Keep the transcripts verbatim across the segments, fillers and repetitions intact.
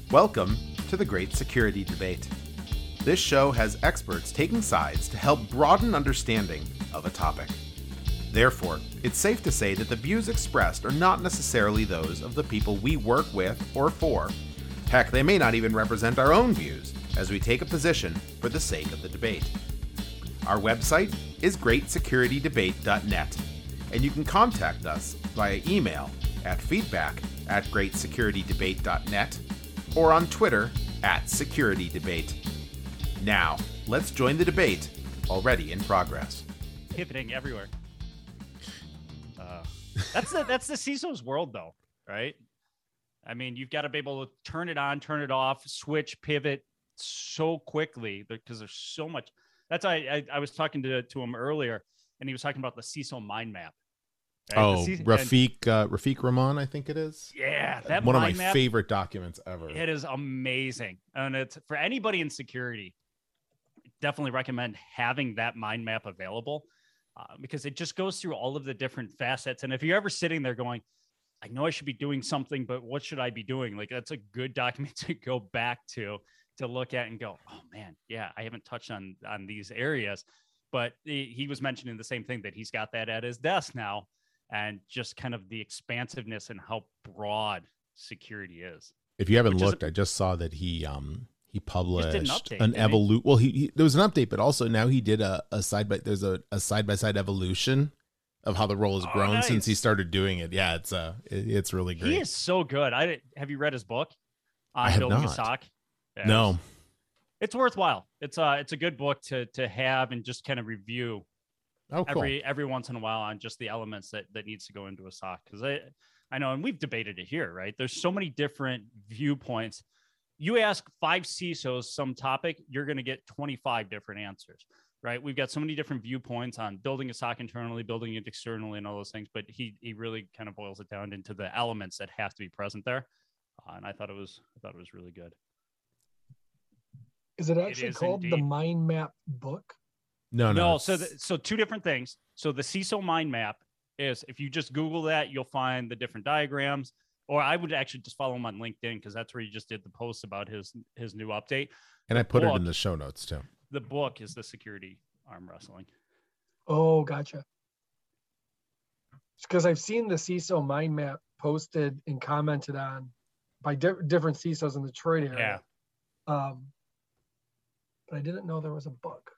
Welcome to the Great Security Debate. This show has experts taking sides to help broaden understanding of a topic. Therefore, it's safe to say that the views expressed are not necessarily those of the people we work with or for. Heck, they may not even represent our own views, as we take a position for the sake of the debate. Our website is great security debate dot net, and you can contact us via email at feedback at great security debate dot net or on Twitter at securitydebate. Now, let's join the debate, already in progress. Pivoting everywhere. Uh, that's the that's the C I S O's world, though, right? I mean, you've got to be able to turn it on, turn it off, switch, pivot so quickly because there's so much. That's why I, I, I was talking to, to him earlier, and he was talking about the C I S O mind map. Right? Oh, C- Rafiq uh, Rafiq Rahman, I think it is. Yeah, that one of my map, favorite documents ever. It is amazing, and it's for anybody in security. Definitely recommend having that mind map available uh, because it just goes through all of the different facets. And if you're ever sitting there going, I know I should be doing something, but what should I be doing? Like, that's a good document to go back to, to look at and go, oh man, yeah, I haven't touched on, on these areas, but he, he was mentioning the same thing, that he's got that at his desk now, and just kind of the expansiveness and how broad security is. If you haven't looked, a, I just saw that he, um, He published an, update, an evolution. Well, he, he there was an update, but also now he did a, a side by there's a, a side by side evolution of how the role has grown oh, nice. since he started doing it. Yeah, it's uh it, it's really great. He is so good. I have you read his book on I have building not. a S O C? Yeah, no, it's, it's worthwhile. It's uh it's a good book to to have and just kind of review oh, cool. every every once in a while on just the elements that that needs to go into a S O C, because I I know, and we've debated it here, right? There's so many different viewpoints. You ask five C I S Os some topic, you're going to get twenty-five different answers, right? We've got so many different viewpoints on building a S O C internally, building it externally, and all those things. But he he really kind of boils it down into the elements that have to be present there, uh, and I thought it was I thought it was really good. Is it actually it is called indeed. the Mind Map book? No, no. No. So the, so two different things. So the C I S O Mind Map is, if you just Google that, you'll find the different diagrams. Or I would actually just follow him on LinkedIn, because that's where he just did the post about his his new update. And the I put book, it in the show notes too. The book is the Security Arm Wrestling. Oh, gotcha. Because I've seen the C I S O mind map posted and commented on by di- different C I S Os in the Detroit area. Yeah. Um, but I didn't know there was a book.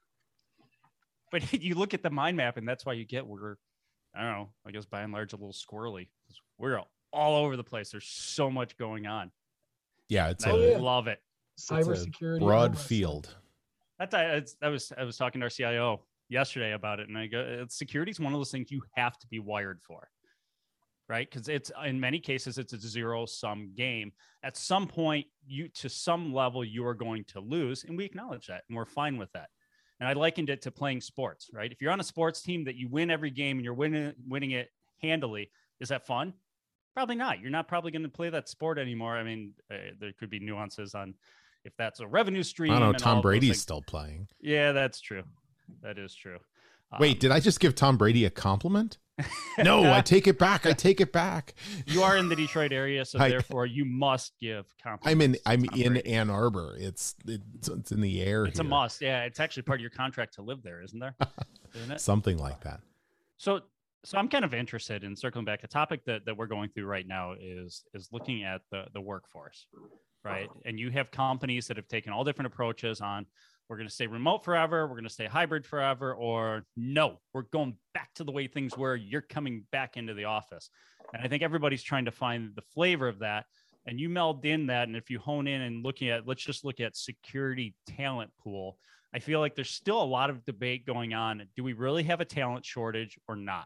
But you look at the mind map, and that's why you get we're, I don't know, I guess by and large a little squirrely. We're all over the place. There's so much going on. Yeah, it's I a, love it. Cybersecurity, broad field. That's I, I was I was talking to our C I O yesterday about it, and I go, security is one of those things you have to be wired for, right? Because it's in many cases it's a zero sum game. At some point, you to some level you are going to lose, and we acknowledge that, and we're fine with that. And I likened it to playing sports, right? If you're on a sports team that you win every game and you're winning winning it handily, is that fun? Probably not. You're not probably going to play that sport anymore. I mean, uh, there could be nuances on if that's a revenue stream. I don't know. Tom Brady's still playing. Yeah, that's true. That is true. Wait, um, did I just give Tom Brady a compliment? No, I take it back. I take it back. You are in the Detroit area, so I, therefore you must give compliments. I'm in. I'm in Brady. Ann Arbor. It's, it's it's in the air. It's here. a must. Yeah, it's actually part of your contract to live there, isn't there? Isn't it? Something like that. So. So I'm kind of interested in circling back. A topic that, that we're going through right now is is looking at the, the workforce, right? And you have companies that have taken all different approaches on, we're going to stay remote forever, we're going to stay hybrid forever, or no, we're going back to the way things were, you're coming back into the office. And I think everybody's trying to find the flavor of that. And you meld in that, and if you hone in and looking at, let's just look at security talent pool, I feel like there's still a lot of debate going on. Do we really have a talent shortage or not?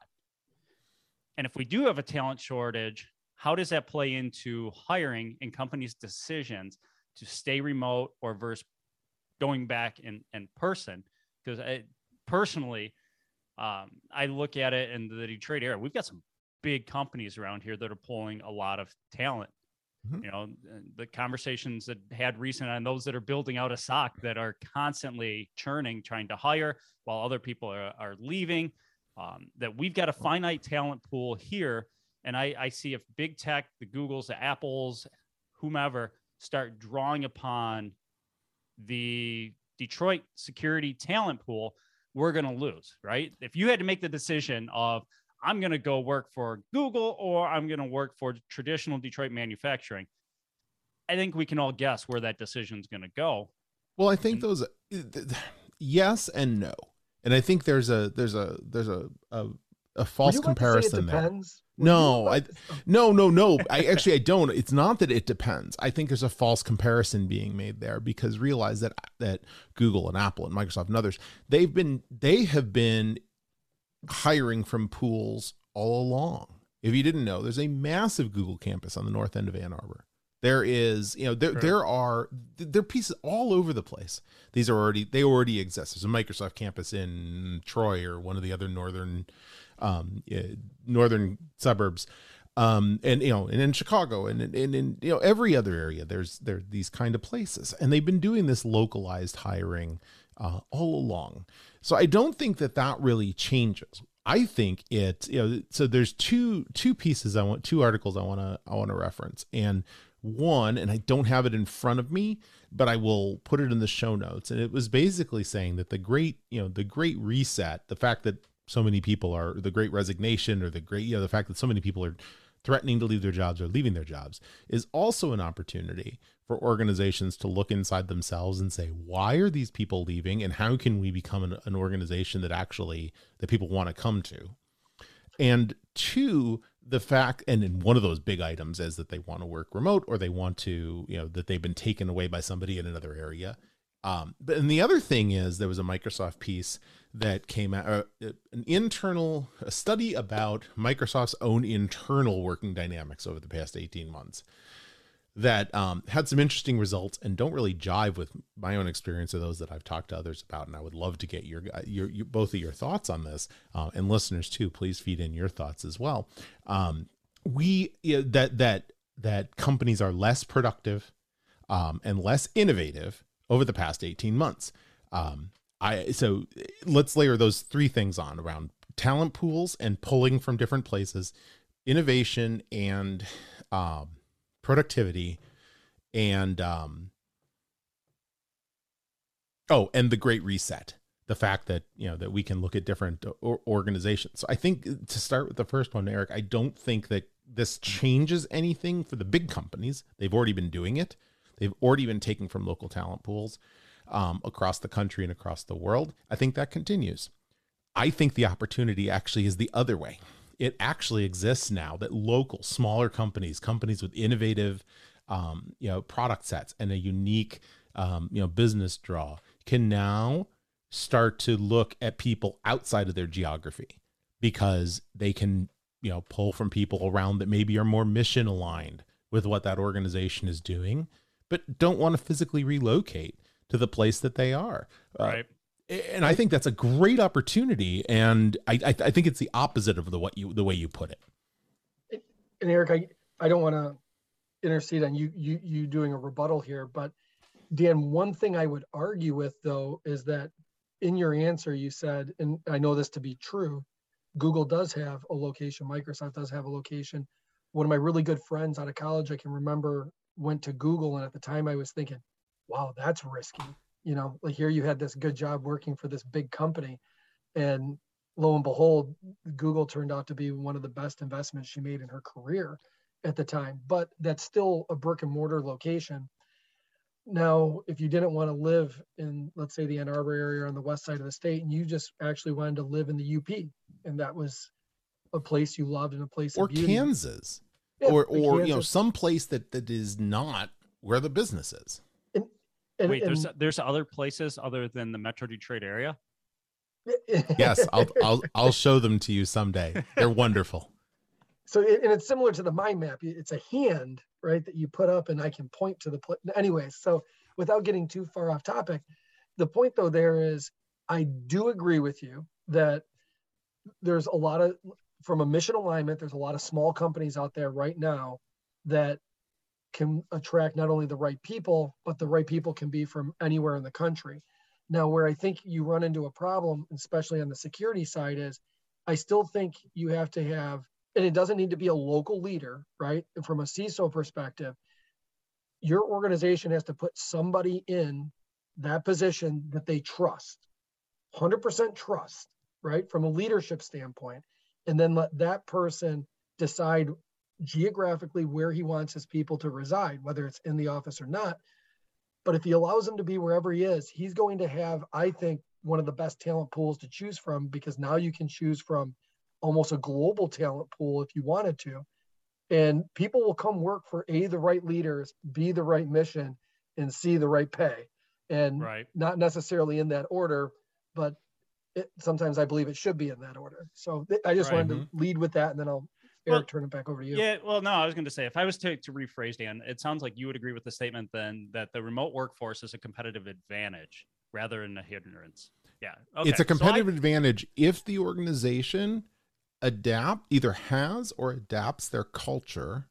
And if we do have a talent shortage, how does that play into hiring and companies' decisions to stay remote or versus going back in, in person? Because I, personally, um, I look at it in the Detroit area, we've got some big companies around here that are pulling a lot of talent. Mm-hmm. You know, the conversations that had recent on those that are building out a S O C that are constantly churning, trying to hire while other people are, are leaving. Um, that we've got a finite talent pool here. And I, I see if big tech, the Googles, the Apples, whomever start drawing upon the Detroit security talent pool, we're going to lose, right? If you had to make the decision of, I'm going to go work for Google or I'm going to work for traditional Detroit manufacturing, I think we can all guess where that decision is going to go. Well, I think those, yes and no. And I think there's a, there's a, there's a, a, a false comparison there. No, I, no, no, no. I actually, I don't. It's not that it depends. I think there's a false comparison being made there, because realize that, that Google and Apple and Microsoft and others, they've been, they have been hiring from pools all along. If you didn't know, there's a massive Google campus on the north end of Ann Arbor. There is, you know, there, sure. there are, there are pieces all over the place. These are already, they already exist. There's a Microsoft campus in Troy or one of the other northern, um, northern suburbs. Um, and, you know, and in Chicago and, and, and in, you know, every other area, there's, there are these kind of places, and they've been doing this localized hiring, uh, all along. So I don't think that that really changes. I think it, you know, so there's two, two pieces I want, two articles I want to, I want to reference. And one, and I don't have it in front of me, but I will put it in the show notes. And it was basically saying that the great, you know, the great reset, the fact that so many people are, the great resignation, or the great, you know, the fact that so many people are threatening to leave their jobs or leaving their jobs, is also an opportunity for organizations to look inside themselves and say, why are these people leaving? And how can we become an, an organization that actually, that people want to come to? And two, the fact, and in one of those big items is that they want to work remote, or they want to, you know, that they've been taken away by somebody in another area. Um, but and the other thing is, there was a Microsoft piece that came out, uh, an internal a study about Microsoft's own internal working dynamics over the past eighteen months, that um, had some interesting results and don't really jive with my own experience or those that I've talked to others about. And I would love to get your, your, your both of your thoughts on this, uh, and listeners too, please feed in your thoughts as well. Um, we, you know, that, that, that companies are less productive um, and less innovative over the past eighteen months. Um, I, so let's layer those three things on around talent pools and pulling from different places, innovation and, um, productivity, and um oh and the great reset, the fact that, you know, that we can look at different or organizations. So I think, to start with the first one, Eric, I don't think that this changes anything for the big companies. They've already been doing it. They've already been taking from local talent pools um across the country and across the world. I think that continues. I think the opportunity actually is the other way. It actually exists now that local, smaller companies, companies with innovative, um, you know, product sets and a unique, um, you know, business draw, can now start to look at people outside of their geography, because they can, you know, pull from people around that maybe are more mission aligned with what that organization is doing, but don't want to physically relocate to the place that they are. Right. Uh, And I think that's a great opportunity, and I, I, I think it's the opposite of the what you the way you put it. And Eric, I, I don't want to intercede on you you you doing a rebuttal here, but Dan, one thing I would argue with though is that in your answer you said, and I know this to be true, Google does have a location, Microsoft does have a location. One of my really good friends out of college, I can remember, went to Google, and at the time I was thinking, wow, that's risky. You know, like here you had this good job working for this big company, and lo and behold, Google turned out to be one of the best investments she made in her career at the time. But that's still a brick and mortar location. Now, if you didn't want to live in, let's say, the Ann Arbor area on the west side of the state, and you just actually wanted to live in the U P, and that was a place you loved and a place or of beauty. Kansas, yeah, or like or Kansas. you know, some place that that is not where the business is. And, Wait, and, there's there's other places other than the Metro Detroit area? Yes, I'll I'll I'll show them to you someday. They're wonderful. So, it, and it's similar to the mind map. It's a hand, right, that you put up, and I can point to the place. Anyways, so without getting too far off topic, the point though there is, I do agree with you that there's a lot of, from a mission alignment, there's a lot of small companies out there right now that can attract not only the right people, but the right people can be from anywhere in the country. Now, where I think you run into a problem, especially on the security side, is I still think you have to have, and it doesn't need to be a local leader, right? And from a C I S O perspective, your organization has to put somebody in that position that they trust, one hundred percent trust, right? From a leadership standpoint, and then let that person decide geographically where he wants his people to reside, whether it's in the office or not. But if he allows them to be wherever he is, he's going to have, I think, one of the best talent pools to choose from, because now you can choose from almost a global talent pool if you wanted to. And people will come work for A, the right leaders, B, the right mission, and C, the right pay. And right. not necessarily in that order, but it, sometimes I believe it should be in that order. So th- I just right. wanted to lead with that, and then I'll Eric, well, turn it back over to you. Yeah, well, no, I was going to say, if I was to, to rephrase, Dan, it sounds like you would agree with the statement then that the remote workforce is a competitive advantage rather than a hindrance. Yeah. Okay. It's a competitive so I, advantage if the organization adapt either has or adapts their culture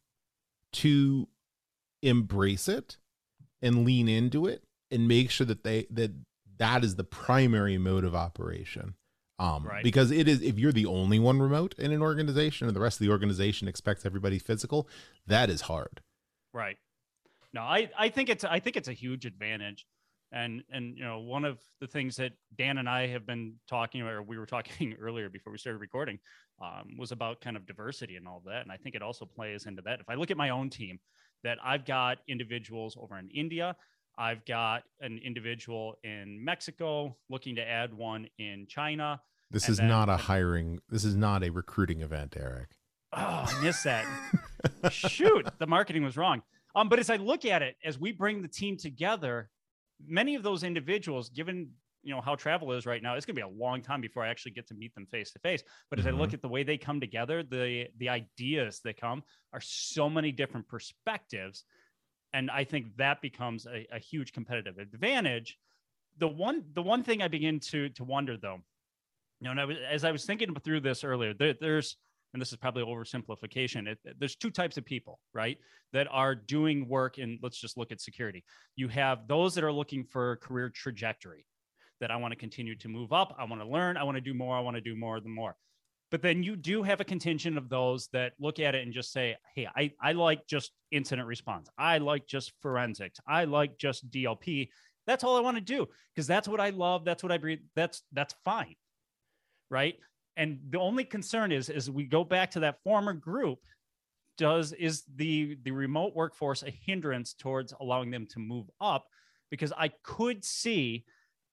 to embrace it and lean into it and make sure that they that that is the primary mode of operation. Um, right. Because it is, if you're the only one remote in an organization and the rest of the organization expects everybody physical, that is hard. Right. No, I, I think it's, I think it's a huge advantage. And, and, you know, one of the things that Dan and I have been talking, or we were talking earlier before we started recording, um, was about kind of diversity and all of that. And I think it also plays into that. If I look at my own team, that I've got individuals over in India, I've got an individual in Mexico, looking to add one in China. This is then, not a hiring. This is not a recruiting event, Eric. Oh, I missed that. Shoot, the marketing was wrong. Um, but as I look at it, as we bring the team together, many of those individuals, given you know how travel is right now, it's going to be a long time before I actually get to meet them face to face. But as mm-hmm. I look at the way they come together, the the ideas that come are so many different perspectives, and I think that becomes a, a huge competitive advantage. The one the one thing I begin to to wonder though. You know, and I was, as I was thinking through this earlier, there, there's, and this is probably oversimplification, it, there's two types of people, right, that are doing work in, let's just look at security. You have those that are looking for career trajectory, that I want to continue to move up, I want to learn, I want to do more, I want to do more than more. But then you do have a contingent of those that look at it and just say, hey, I, I like just incident response. I like just forensics. I like just D L P. That's all I want to do because that's what I love. That's what I breathe. That's, that's fine. Right. And the only concern is, is we go back to that former group, does, is the, the remote workforce a hindrance towards allowing them to move up? Because I could see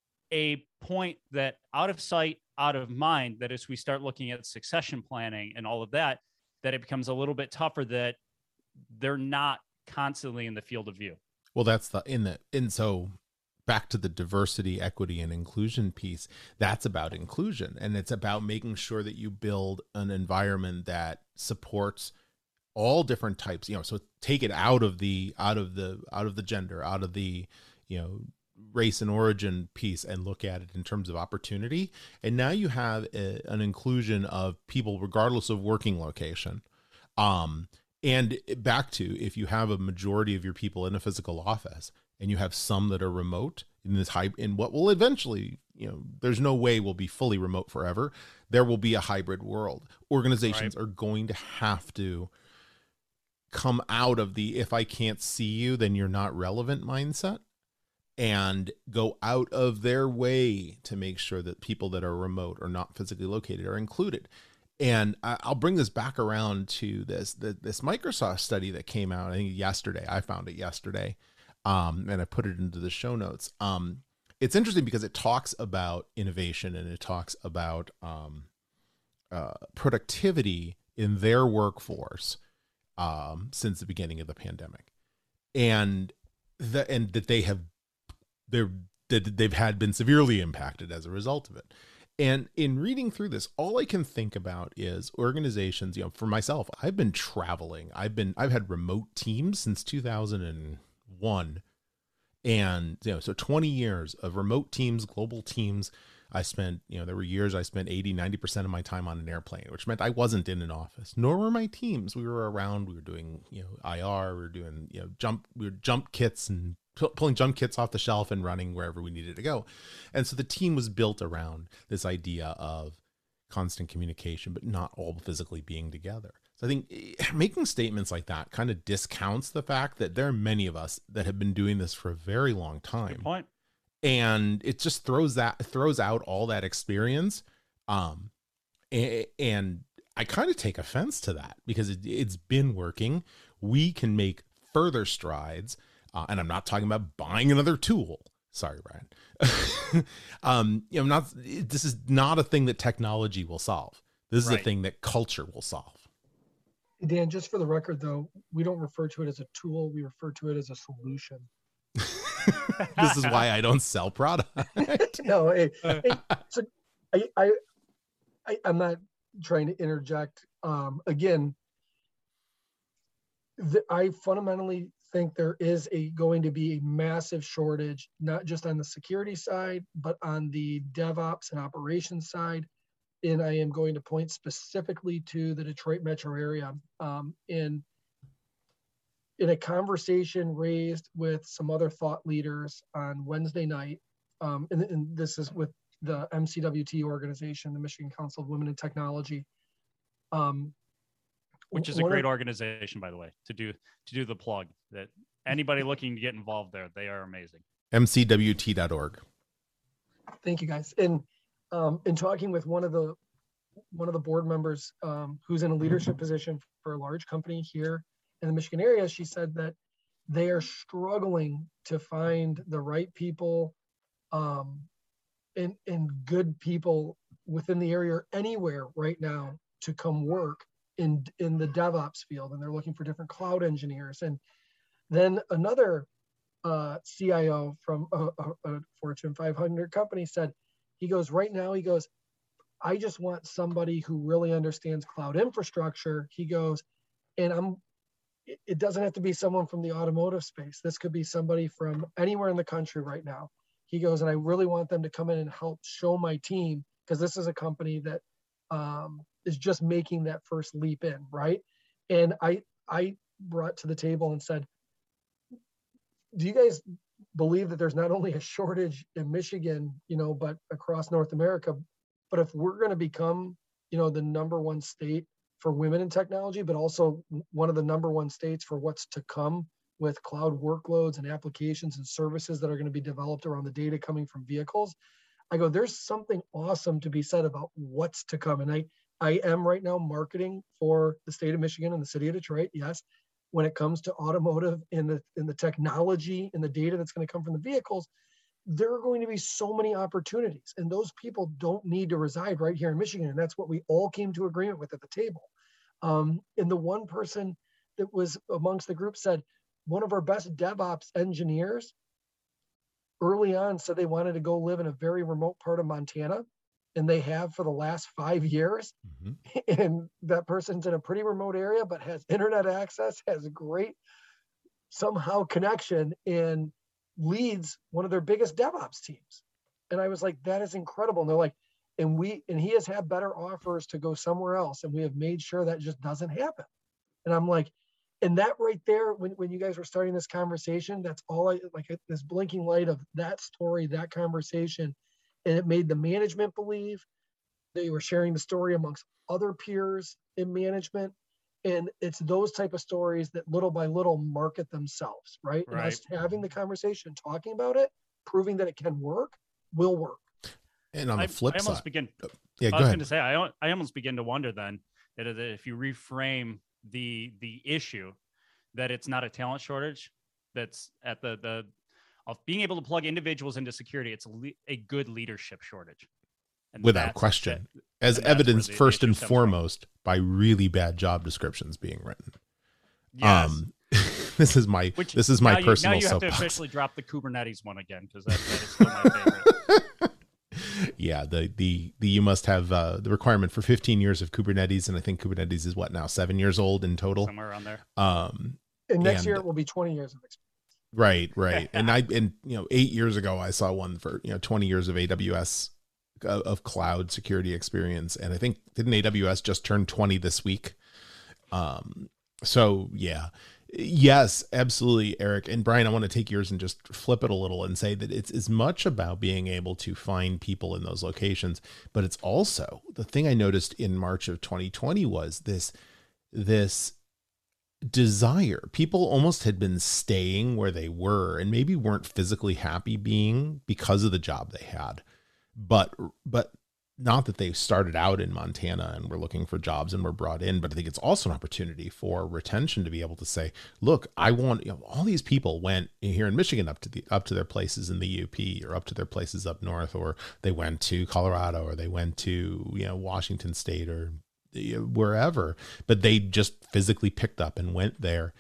a point that out of sight, out of mind, that as we start looking at succession planning and all of that, that it becomes a little bit tougher, that they're not constantly in the field of view. Well, that's the, in the, and so back to the diversity, equity, and inclusion piece, that's about inclusion. And it's about making sure that you build an environment that supports all different types, you know, so take it out of the, out of the, out of the gender, out of the, you know, race and origin piece and look at it in terms of opportunity. And now you have a, an inclusion of people, regardless of working location. Um, and back to, if you have a majority of your people in a physical office, and you have some that are remote in this high, in what will eventually, you know, there's no way we'll be fully remote forever. There will be a hybrid world. Organizations right. are going to have to come out of the, if I can't see you, then you're not relevant mindset, and go out of their way to make sure that people that are remote or not physically located are included. And I'll bring this back around to this, this Microsoft study that came out, I think yesterday. I found it yesterday. Um, and I put it into the show notes. Um, it's interesting because it talks about innovation and it talks about um, uh, productivity in their workforce um, since the beginning of the pandemic, and the, and that they have they're that they've had been severely impacted as a result of it. And in reading through this, all I can think about is organizations. You know, for myself, I've been traveling. I've been I've had remote teams since two thousand one, and you know, so twenty years of remote teams, global teams. I spent, you know, there were years I spent eighty, ninety percent of my time on an airplane, which meant I wasn't in an office, nor were my teams. We were around, we were doing, you know, I R, we were doing, you know, jump, we were jump kits and p- pulling jump kits off the shelf and running wherever we needed to go. And so the team was built around this idea of constant communication, but not all physically being together. So I think making statements like that kind of discounts the fact that there are many of us that have been doing this for a very long time. Good point. And it just throws that throws out all that experience. Um, and, and I kind of take offense to that because it, it's been working. We can make further strides. Uh, and I'm not talking about buying another tool. Sorry, Brian. um, you know, I'm not, this is not a thing that technology will solve. This is Right. a thing that culture will solve. Dan, just for the record, though, we don't refer to it as a tool. We refer to it as a solution. This is why I don't sell product. no, hey, hey, so I, I, I, I'm not trying to interject. Um, again, the, I fundamentally think there is a going to be a massive shortage, not just on the security side, but on the DevOps and operations side. And I am going to point specifically to the Detroit metro area. Um, in, in a conversation raised with some other thought leaders on Wednesday night, um, and, and this is with the M C W T organization, the Michigan Council of Women in Technology. Um, Which is a great of, organization, by the way, to do to do the plug. That anybody looking to get involved there, they are amazing. M C W T dot org. Thank you, guys. And um, in talking with one of the one of the board members um, who's in a leadership position for a large company here in the Michigan area, she said that they are struggling to find the right people um, and, and good people within the area or anywhere right now to come work in in the DevOps field, and they're looking for different cloud engineers. And then another uh, C I O from a, a, a Fortune five hundred company said, he goes, right now, he goes, I just want somebody who really understands cloud infrastructure. He goes, and I'm, it, it doesn't have to be someone from the automotive space. This could be somebody from anywhere in the country right now. He goes, and I really want them to come in and help show my team, because this is a company that um, is just making that first leap in, right? And I I brought to the table and said, do you guys believe that there's not only a shortage in Michigan, you know, but across North America, but if we're going to become, you know, the number one state for women in technology, but also one of the number one states for what's to come with cloud workloads and applications and services that are going to be developed around the data coming from vehicles, I go, there's something awesome to be said about what's to come. And I, I am right now marketing for the state of Michigan and the city of Detroit. Yes. When it comes to automotive and the, and the technology and the data that's going to come from the vehicles, there are going to be so many opportunities, and those people don't need to reside right here in Michigan. And that's what we all came to agreement with at the table. Um, and the one person that was amongst the group said, one of our best DevOps engineers early on said they wanted to go live in a very remote part of Montana, and they have for the last five years. Mm-hmm. And that person's in a pretty remote area, but has internet access, has a great somehow connection, and leads one of their biggest DevOps teams. And I was like, that is incredible. And they're like, and we, and he has had better offers to go somewhere else. And we have made sure that just doesn't happen. And I'm like, and that right there, when, when you guys were starting this conversation, that's all I, like this blinking light of that story, that conversation. And it made the management believe they were sharing the story amongst other peers in management. And it's those type of stories that little by little market themselves, right? Right. And us having the conversation, talking about it, proving that it can work, will work. And on the I, flip I almost side, begin, yeah, I go was ahead. going to say, I, I almost begin to wonder then that if you reframe the the issue, that it's not a talent shortage, that's at the the of being able to plug individuals into security, it's a, le- a good leadership shortage. And without question, that, as and evidenced the, first the and foremost from. by really bad job descriptions being written. Yes. Um, this is my Which, this is my now personal. You, now you have soapbox. to officially drop the Kubernetes one again, because that, that is still my favorite. Yeah, the the the you must have uh, the requirement for fifteen years of Kubernetes, and I think Kubernetes is what now seven years old in total, somewhere around there. Um, and next and, year it will be twenty years of experience. Right, right. And I and you know eight years ago I saw one for you know twenty years of A W S of, of cloud security experience, and I think didn't A W S just turn twenty this week? Um, so yeah. Yes, absolutely, Eric. And Brian, I want to take yours and just flip it a little and say that it's as much about being able to find people in those locations, but it's also the thing I noticed in March of twenty twenty was this this desire. People almost had been staying where they were and maybe weren't physically happy being because of the job they had. But, but not that they started out in Montana and were looking for jobs and were brought in, but I think it's also an opportunity for retention to be able to say, look, I want, you know, all these people went here in Michigan up to the, up to their places in the U P or up to their places up north, or they went to Colorado or they went to, you know, Washington State or wherever, but they just physically picked up and went there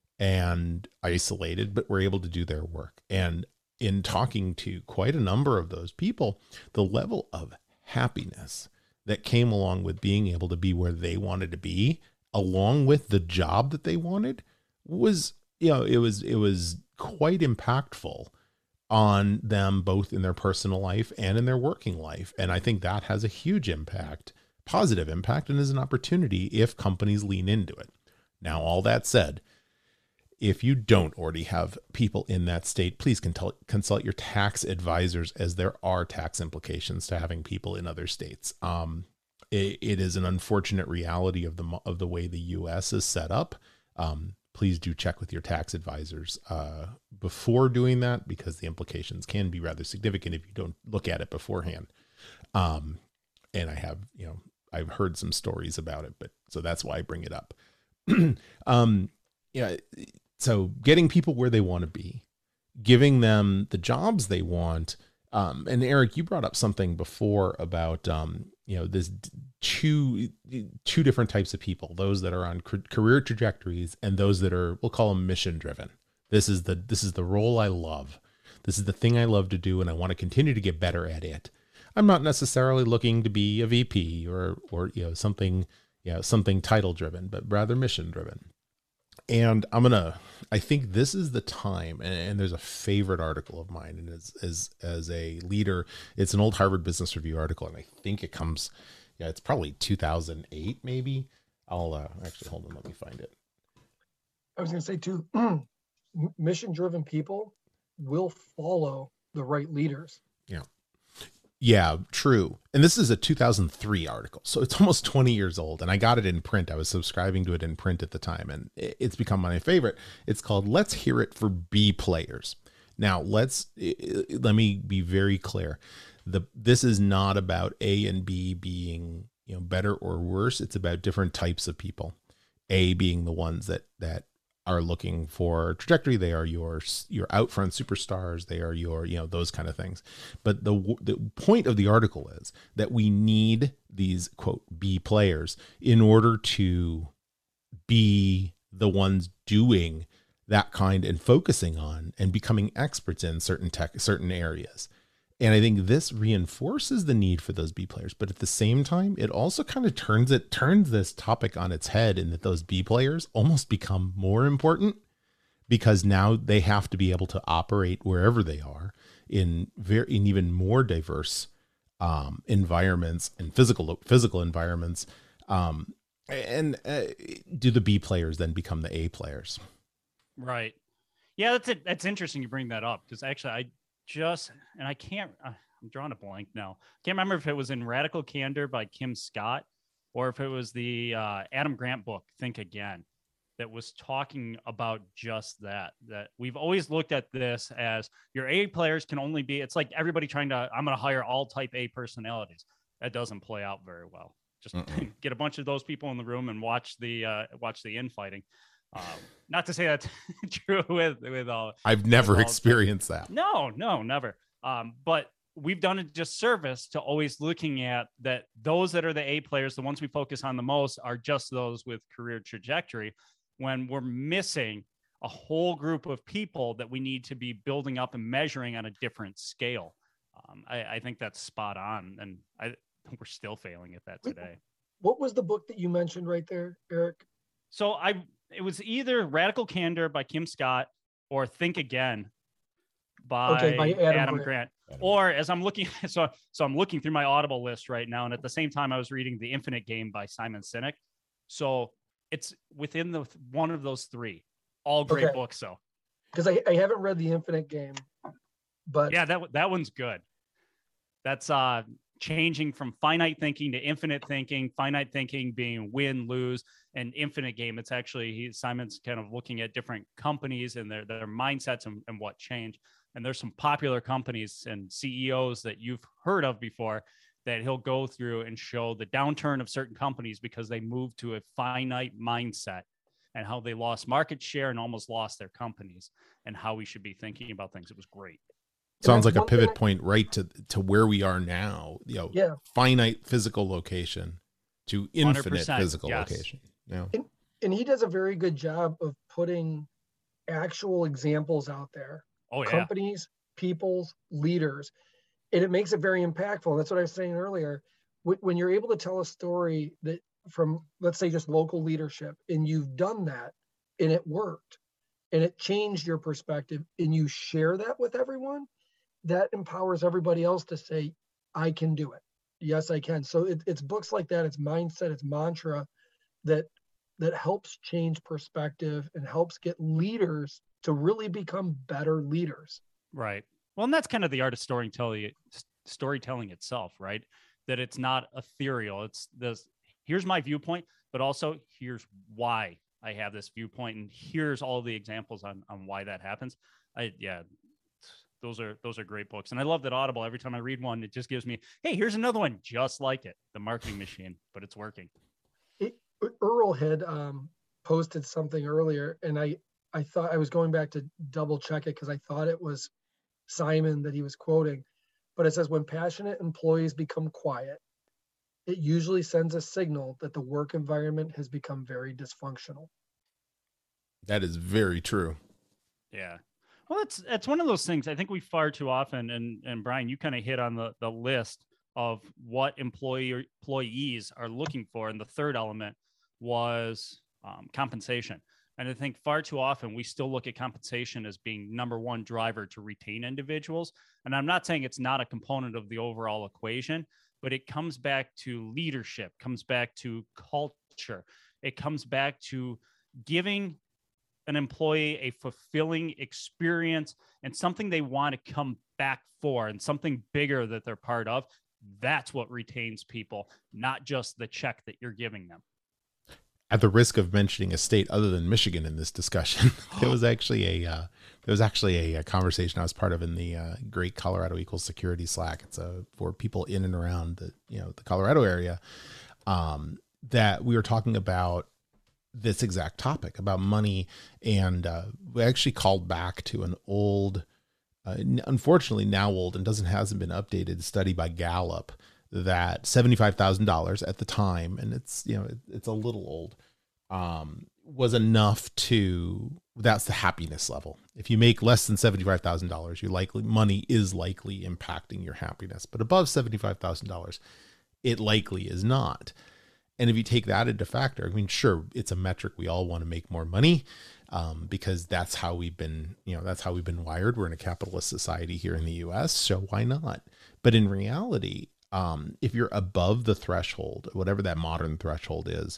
and isolated, but were able to do their work. And in talking to quite a number of those people, the level of happiness that came along with being able to be where they wanted to be, along with the job that they wanted, was, you know, it was, it was quite impactful on them, both in their personal life and in their working life. And I think that has a huge impact, positive impact, and is an opportunity if companies lean into it. Now, all that said, if you don't already have people in that state, please consult, consult your tax advisors, as there are tax implications to having people in other states. Um, it, it is an unfortunate reality of the of the way the U S is set up. Um, please do check with your tax advisors uh, before doing that, because the implications can be rather significant if you don't look at it beforehand. Um, and I have, you know, I've heard some stories about it, but so that's why I bring it up. um, yeah. So getting people where they want to be, giving them the jobs they want. Um, and Eric, you brought up something before about, um, you know, this two, two different types of people, those that are on career trajectories and those that are, we'll call them mission driven. This is the, this is the role I love. This is the thing I love to do, and I want to continue to get better at it. I'm not necessarily looking to be a V P or, or, you know, something, you know, something title driven, but rather mission driven. And I'm going to, I think this is the time, and, and there's a favorite article of mine, and as, as, as a leader, it's an old Harvard Business Review article. And I think it comes, yeah, it's probably two thousand eight, maybe. I'll uh, actually, hold on, let me find it. I was going to say too, mission driven people will follow the right leaders. Yeah. Yeah, true. And this is a two thousand three article, so it's almost twenty years old, and I got it in print. I was subscribing to it in print at the time, and it's become my favorite. It's called Let's Hear It for B Players. Now, let's let me be very clear. The this is not about A and B being, you know, better or worse. It's about different types of people. A being the ones that that are looking for trajectory. They are your, your out front superstars. They are your, you know, those kind of things. But the, the point of the article is that we need these quote B players in order to be the ones doing that kind and focusing on and becoming experts in certain tech, certain areas. And I think this reinforces the need for those B players, but at the same time, it also kind of turns it turns this topic on its head, in that those B players almost become more important, because now they have to be able to operate wherever they are in very in even more diverse um, environments and physical physical environments. Um, and uh, do the B players then become the A players? Right. Yeah, that's it. That's interesting you bring that up, because actually I. Just, and I can't, uh, I'm drawing a blank now. Can't remember if it was in Radical Candor by Kim Scott, or if it was the uh, Adam Grant book, Think Again, that was talking about just that, that we've always looked at this as your A players can only be, it's like everybody trying to, I'm going to hire all type A personalities. That doesn't play out very well. Just get a bunch of those people in the room and watch the, uh, watch the infighting. Um, not to say that's true with with all. I've never all, experienced that. No, no, never. Um, but we've done a disservice to always looking at that. Those that are the A players, the ones we focus on the most, are just those with career trajectory, when we're missing a whole group of people that we need to be building up and measuring on a different scale. Um, I, I think that's spot on, and I we're still failing at that today. What was the book that you mentioned right there, Eric? So I. It was either Radical Candor by Kim Scott or Think Again by, okay, by Adam, Adam Grant. Grant. Or as I'm looking, so so I'm looking through my Audible list right now, and at the same time I was reading The Infinite Game by Simon Sinek. So it's within the one of those three. All great okay. books, though. Because I, I haven't read The Infinite Game, but yeah, that that one's good. That's uh changing from finite thinking to infinite thinking, finite thinking being win, lose, and infinite game. It's actually, he, Simon's kind of looking at different companies and their, their mindsets and, and what changed. And there's some popular companies and C E Os that you've heard of before that he'll go through and show the downturn of certain companies because they moved to a finite mindset and how they lost market share and almost lost their companies and how we should be thinking about things. It was great. Sounds like a pivot point right to, to where we are now, you know, yeah. finite physical location to infinite one hundred percent, physical yes. location. Yeah. And, and he does a very good job of putting actual examples out there. Oh, yeah. Companies, peoples, leaders. And it makes it very impactful. That's what I was saying earlier. When you're able to tell a story that from, let's say, just local leadership, and you've done that and it worked and it changed your perspective and you share that with everyone, that empowers everybody else to say, I can do it. Yes, I can. So it, it's books like that. It's mindset, it's mantra that that helps change perspective and helps get leaders to really become better leaders. Right. Well, and that's kind of the art of storytelling, storytelling itself, right? That it's not ethereal. It's this, here's my viewpoint, but also here's why I have this viewpoint. And here's all the examples on, on why that happens. I, yeah, those are, those are great books. And I love that Audible, every time I read one, it just gives me, hey, here's another one just like it, The Marketing Machine, but it's working. It, Earl had um, posted something earlier, and I, I thought I was going back to double check it because I thought it was Simon that he was quoting, but it says, when passionate employees become quiet, it usually sends a signal that the work environment has become very dysfunctional. That is very true. Yeah. Well, it's, it's one of those things I think we far too often, and, and Brian, you kind of hit on the, the list of what employee employees are looking for. And the third element was um, compensation. And I think far too often we still look at compensation as being number one driver to retain individuals. And I'm not saying it's not a component of the overall equation, but it comes back to leadership, comes back to culture. It comes back to giving an employee a fulfilling experience and something they want to come back for and something bigger that they're part of. That's what retains people, not just the check that you're giving them. At the risk of mentioning a state other than Michigan in this discussion, there was actually a uh, there was actually a, a conversation I was part of in the uh, Great Colorado Equals Security Slack. It's a, for people in and around the you know the Colorado area, um, that we were talking about this exact topic about money, and uh, we actually called back to an old, uh, unfortunately now old and doesn't hasn't been updated study by Gallup that seventy-five thousand dollars at the time, and it's, you know, it, it's a little old, um, was enough to, that's the happiness level. If you make less than seventy-five thousand dollars, you likely, money is likely impacting your happiness, but above seventy-five thousand dollars, it likely is not. And if you take that into factor, I mean, sure, it's a metric. We all want to make more money, um, because that's how we've been, you know, that's how we've been wired. We're in a capitalist society here in the U S, so why not? But in reality, Um, if you're above the threshold, whatever that modern threshold is,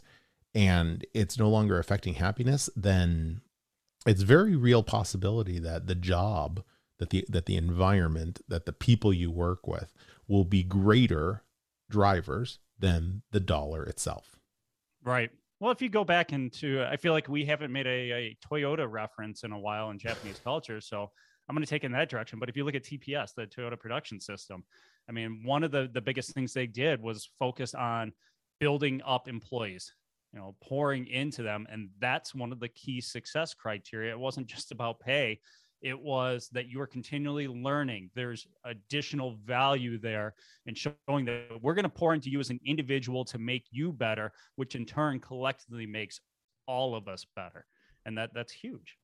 and it's no longer affecting happiness, then it's very real possibility that the job, that the, that the environment, that the people you work with will be greater drivers than the dollar itself. Right. Well, if you go back into, I feel like we haven't made a, a Toyota reference in a while in Japanese culture, so I'm going to take in that direction. But if you look at T P S, the Toyota Production System, I mean, one of the, the biggest things they did was focus on building up employees, you know, pouring into them. And that's one of the key success criteria. It wasn't just about pay. It was that you are continually learning. There's additional value there, and showing that we're going to pour into you as an individual to make you better, which in turn collectively makes all of us better. And that that's huge.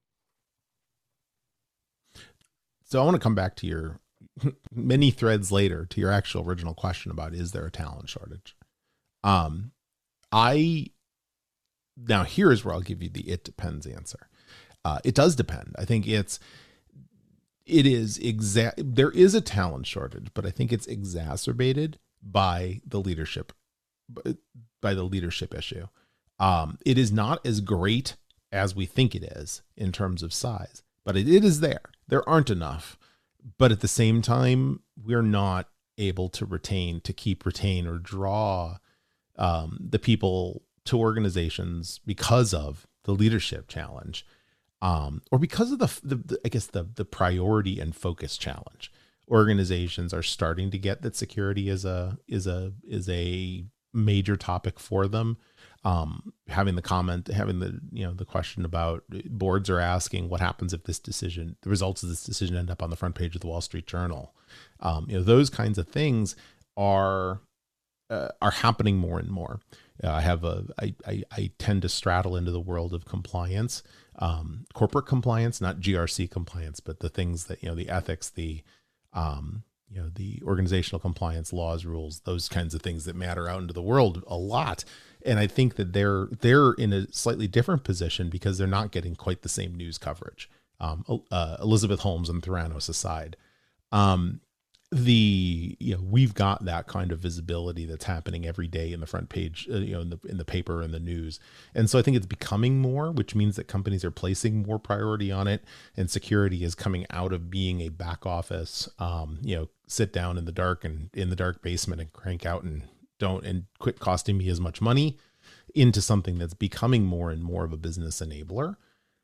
So I want to come back to your many threads later to your actual original question about, is there a talent shortage? Um, I, now here's where I'll give you the, it depends answer. Uh, it does depend. I think it's, it is exact. There is a talent shortage, but I think it's exacerbated by the leadership, by the leadership issue. Um, it is not as great as we think it is in terms of size, but it, it is there. There aren't enough. But at the same time, we're not able to retain, to keep, retain, or draw um, the people to organizations because of the leadership challenge, um, or because of the, the, the, I guess, the, the priority and focus challenge. Organizations are starting to get that security is a, is a, is a major topic for them. Um, having the comment, having the, you know, the question about boards are asking what happens if this decision, the results of this decision end up on the front page of the Wall Street Journal. Um, you know, those kinds of things are, uh, are happening more and more. Uh, I have a, I, I, I tend to straddle into the world of compliance, um, corporate compliance, not G R C compliance, but the things that, you know, the ethics, the, um, you know, the organizational compliance laws, rules, those kinds of things that matter out into the world a lot. And I think that they're they're in a slightly different position because they're not getting quite the same news coverage. Um, uh, Elizabeth Holmes and Theranos aside, um, the you know we've got that kind of visibility that's happening every day in the front page, uh, you know, in the in the paper and the news. And so I think it's becoming more, which means that companies are placing more priority on it, and security is coming out of being a back office, um, you know, sit down in the dark and in the dark basement and crank out and don't and quit costing me as much money, into something that's becoming more and more of a business enabler.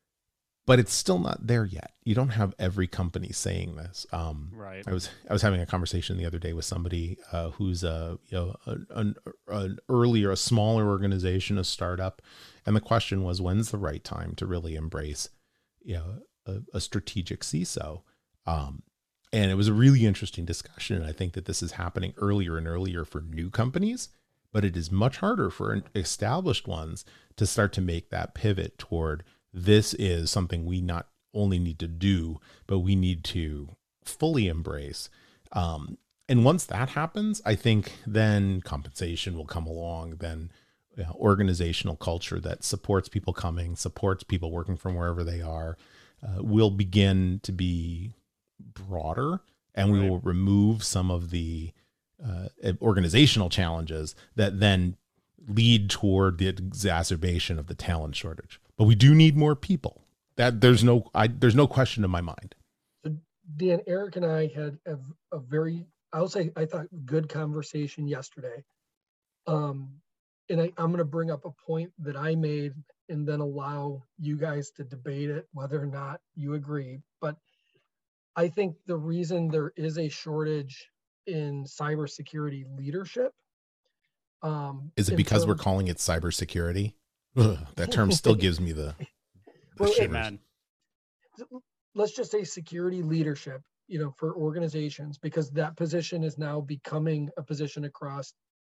But it's still not there yet. You don't have every company saying this. Um, right. I was I was having a conversation the other day with somebody uh, who's a you know an, an earlier, a smaller organization, a startup, and the question was, when's the right time to really embrace you know a, a strategic C I S O? Um, And it was a really interesting discussion. And I think that this is happening earlier and earlier for new companies, but it is much harder for established ones to start to make that pivot toward this is something we not only need to do, but we need to fully embrace. Um, and once that happens, I think then compensation will come along, then you know, organizational culture that supports people coming, supports people working from wherever they are, uh, will begin to be broader, and we right. will remove some of the uh, organizational challenges that then lead toward the exacerbation of the talent shortage. But we do need more people. That there's no, I, there's no question in my mind. So Dan, Eric and I had a, a very, I'll say, I thought good conversation yesterday. Um, and I, I'm going to bring up a point that I made and then allow you guys to debate it, whether or not you agree. But I think the reason there is a shortage in cybersecurity leadership. Um, is it because terms, we're calling it cybersecurity? Ugh, that term still gives me the, the well, shivers. Let's just say security leadership, you know, for organizations, because that position is now becoming a position across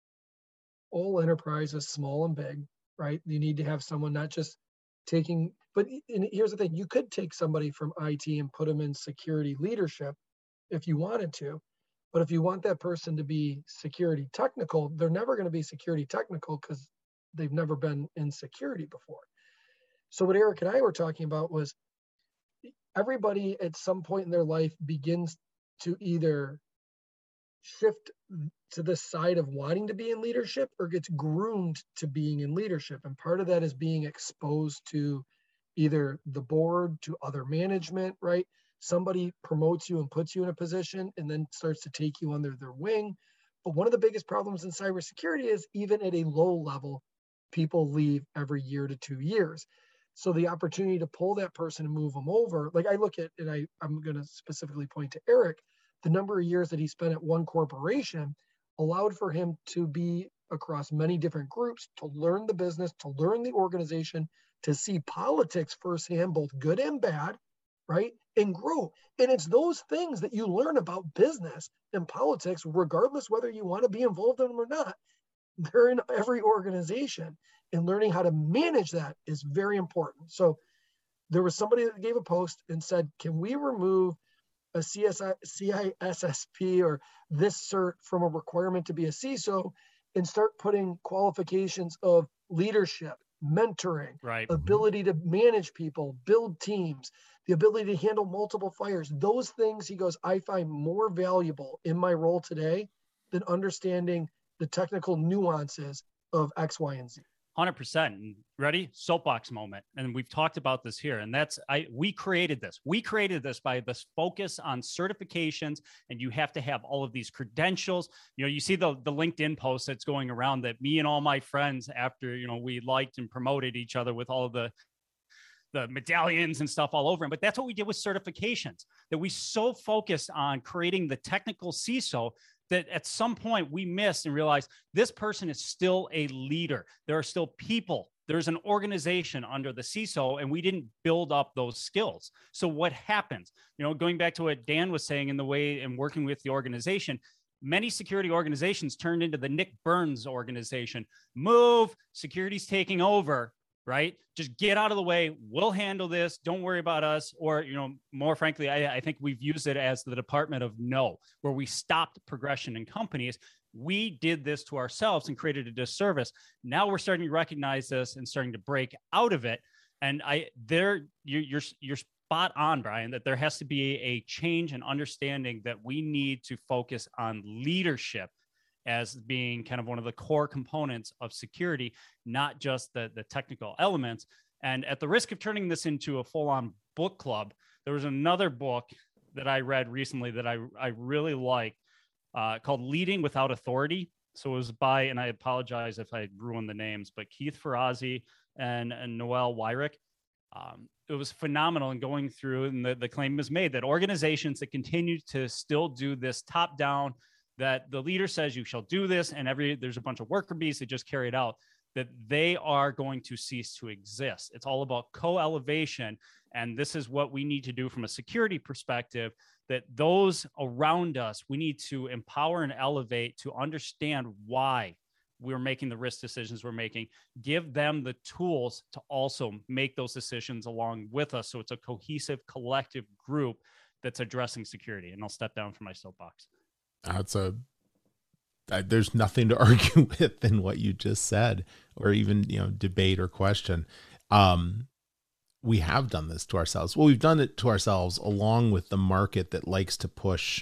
all enterprises, small and big, right? You need to have someone not just taking, but and here's the thing, you could take somebody from I T and put them in security leadership if you wanted to, but if you want that person to be security technical, they're never going to be security technical because they've never been in security before. So what Eric and I were talking about was everybody at some point in their life begins to either shift to the side of wanting to be in leadership or gets groomed to being in leadership. And part of that is being exposed to either the board, to other management, right? Somebody promotes you and puts you in a position and then starts to take you under their wing. But one of the biggest problems in cybersecurity is even at a low level, people leave every year to two years. So the opportunity to pull that person and move them over, like I look at, and I, I'm going to specifically point to Eric, the number of years that he spent at one corporation allowed for him to be across many different groups, to learn the business, to learn the organization, to see politics firsthand, both good and bad, right? And grow. And it's those things that you learn about business and politics, regardless whether you want to be involved in them or not. They're in every organization, and learning how to manage that is very important. So there was somebody that gave a post and said, can we remove a C S I, C I S S P or this cert from a requirement to be a C I S O and start putting qualifications of leadership, mentoring, right. ability to manage people, build teams, the ability to handle multiple fires. Those things, he goes, I find more valuable in my role today than understanding the technical nuances of X, Y, and Z. one hundred percent. Ready? Soapbox moment. And we've talked about this here. And that's, I, we created this. We created this by this focus on certifications. And you have to have all of these credentials. You know, you see the, the LinkedIn post that's going around that me and all my friends, after, you know, we liked and promoted each other with all of the, the medallions and stuff all over them. But that's what we did with certifications, that we so focused on creating the technical C I S O that at some point we missed and realized this person is still a leader. There are still people. There's an organization under the C I S O, and we didn't build up those skills. So what happens? You know, going back to what Dan was saying in the way and working with the organization, many security organizations turned into the Nick Burns organization. Move, security's taking over, right? Just get out of the way. We'll handle this. Don't worry about us. Or, you know, more frankly, I, I think we've used it as the department of no, where we stopped progression in companies. We did this to ourselves and created a disservice. Now we're starting to recognize this and starting to break out of it. And I, there, you're, you're, you're spot on, Brian, that there has to be a change in understanding that we need to focus on leadership as being kind of one of the core components of security, not just the, the technical elements. And at the risk of turning this into a full-on book club, there was another book that I read recently that I, I really liked uh, called Leading Without Authority. So it was by, and I apologize if I ruined the names, but Keith Ferrazzi and, and Noel Wyrick. Um, it was phenomenal in going through, and the, the claim was made that organizations that continue to still do this top-down, that the leader says you shall do this, and every there's a bunch of worker bees that just carry it out, that they are going to cease to exist. It's all about co-elevation. And this is what we need to do from a security perspective, that those around us, we need to empower and elevate to understand why we're making the risk decisions we're making, give them the tools to also make those decisions along with us. So it's a cohesive, collective group that's addressing security. And I'll step down from my soapbox. That's a, uh, there's nothing to argue with in what you just said, or even, you know, debate or question. Um, we have done this to ourselves. Well, we've done it to ourselves along with the market that likes to push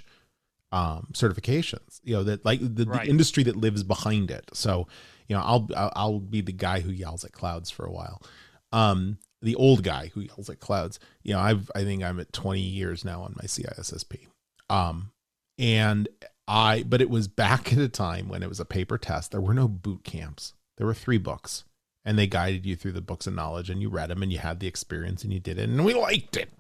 um, certifications, you know, that like the, right. the industry that lives behind it. So, you know, I'll, I'll, I'll be the guy who yells at clouds for a while. Um, the old guy who yells at clouds, you know, I've, I think I'm at twenty years now on my C I S S P. Um, and I, but it was back at a time when it was a paper test. There were no boot camps. There were three books, and they guided you through the books of knowledge, and you read them, and you had the experience, and you did it, and we liked it.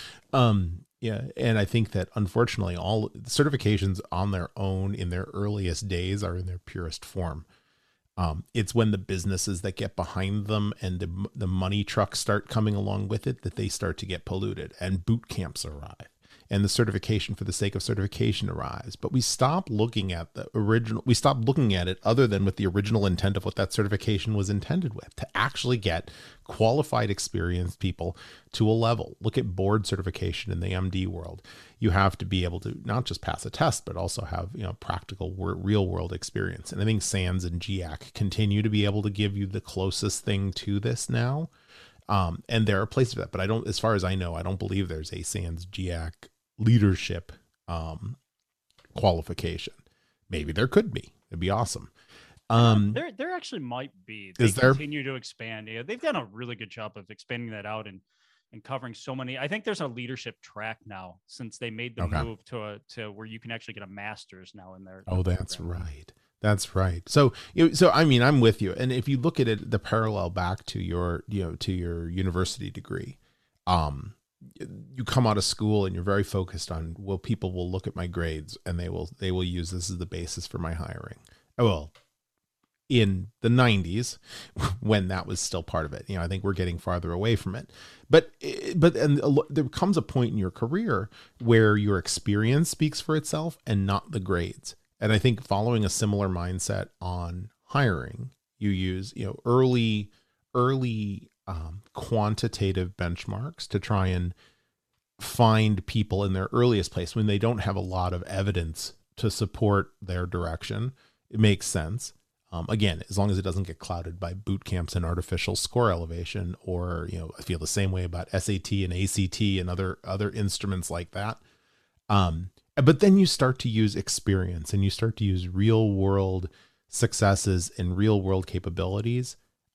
Um, yeah. And I think that unfortunately all certifications on their own in their earliest days are in their purest form. Um, it's when the businesses that get behind them and the, the money trucks start coming along with it that they start to get polluted, and boot camps arrive. And the certification for the sake of certification arrives. But we stop looking at the original, we stop looking at it other than with the original intent of what that certification was intended with, to actually get qualified, experienced people to a level. Look at board certification in the M D world. You have to be able to not just pass a test, but also have, you know, practical real world experience. And I think SANS and G A C continue to be able to give you the closest thing to this now. Um, and there are places for that, but I don't, as far as I know, I don't believe there's a SANS G A C leadership um, qualification. Maybe there could be. It'd be awesome. Um, there, there actually might be. They is there? Continue to expand. Yeah, they've done a really good job of expanding that out and and covering so many. I think there's a leadership track now since they made the okay. move to a, to where you can actually get a master's now in there. Oh, that's program. right. That's right. So, so I mean, I'm with you. And if you look at it, the parallel back to your, you know, to your university degree, um, you come out of school and you're very focused on, well, people will look at my grades and they will, they will use this as the basis for my hiring. Well, in the nineties, when that was still part of it, you know, I think we're getting farther away from it, but, but, and there comes a point in your career where your experience speaks for itself and not the grades. And I think following a similar mindset on hiring, you use, you know, early, early, Um, quantitative benchmarks to try and find people in their earliest place when they don't have a lot of evidence to support their direction. It makes sense. Um, again, as long as it doesn't get clouded by boot camps and artificial score elevation, or, you know, I feel the same way about S A T and A C T and other, other instruments like that. Um, but then you start to use experience and you start to use real world successes and real world capabilities.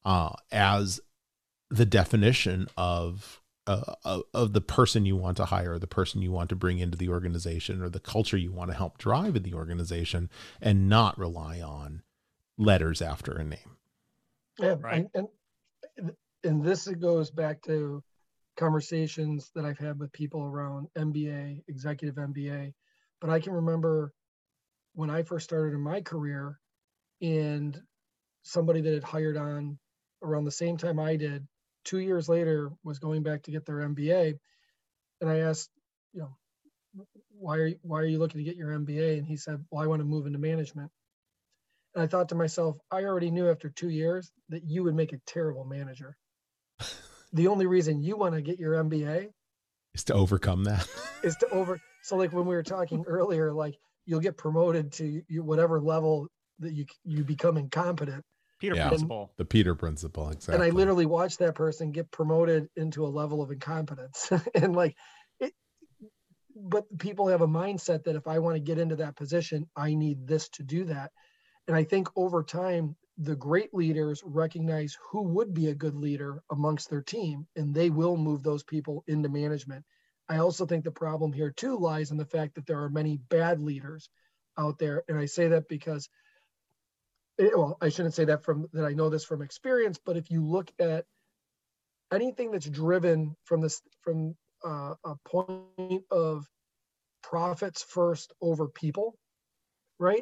uh, as the definition of uh, of, of the person you want to hire, the person you want to bring into the organization, or the culture you want to help drive in the organization, and not rely on letters after a name. Yeah, right. and, and and this goes back to conversations that I've had with people around M B A, executive M B A. But I can remember when I first started in my career, and somebody that had hired on around the same time I did, two years later, was going back to get their M B A. And I asked, you know, why are you, why are you looking to get your M B A? And he said, well, I want to move into management. And I thought to myself, I already knew after two years that you would make a terrible manager. The only reason you want to get your M B A is to overcome that. is to over. So like when we were talking earlier, like you'll get promoted to you, whatever level that you you become incompetent. Peter yeah, principle. The Peter principle, exactly. And I literally watched that person get promoted into a level of incompetence. And like, it, but people have a mindset that if I want to get into that position, I need this to do that. And I think over time, the great leaders recognize who would be a good leader amongst their team, and they will move those people into management. I also think the problem here too lies in the fact that there are many bad leaders out there. And I say that because well, I shouldn't say that from that I know this from experience, but if you look at anything that's driven from this from uh, a point of profits first over people, right?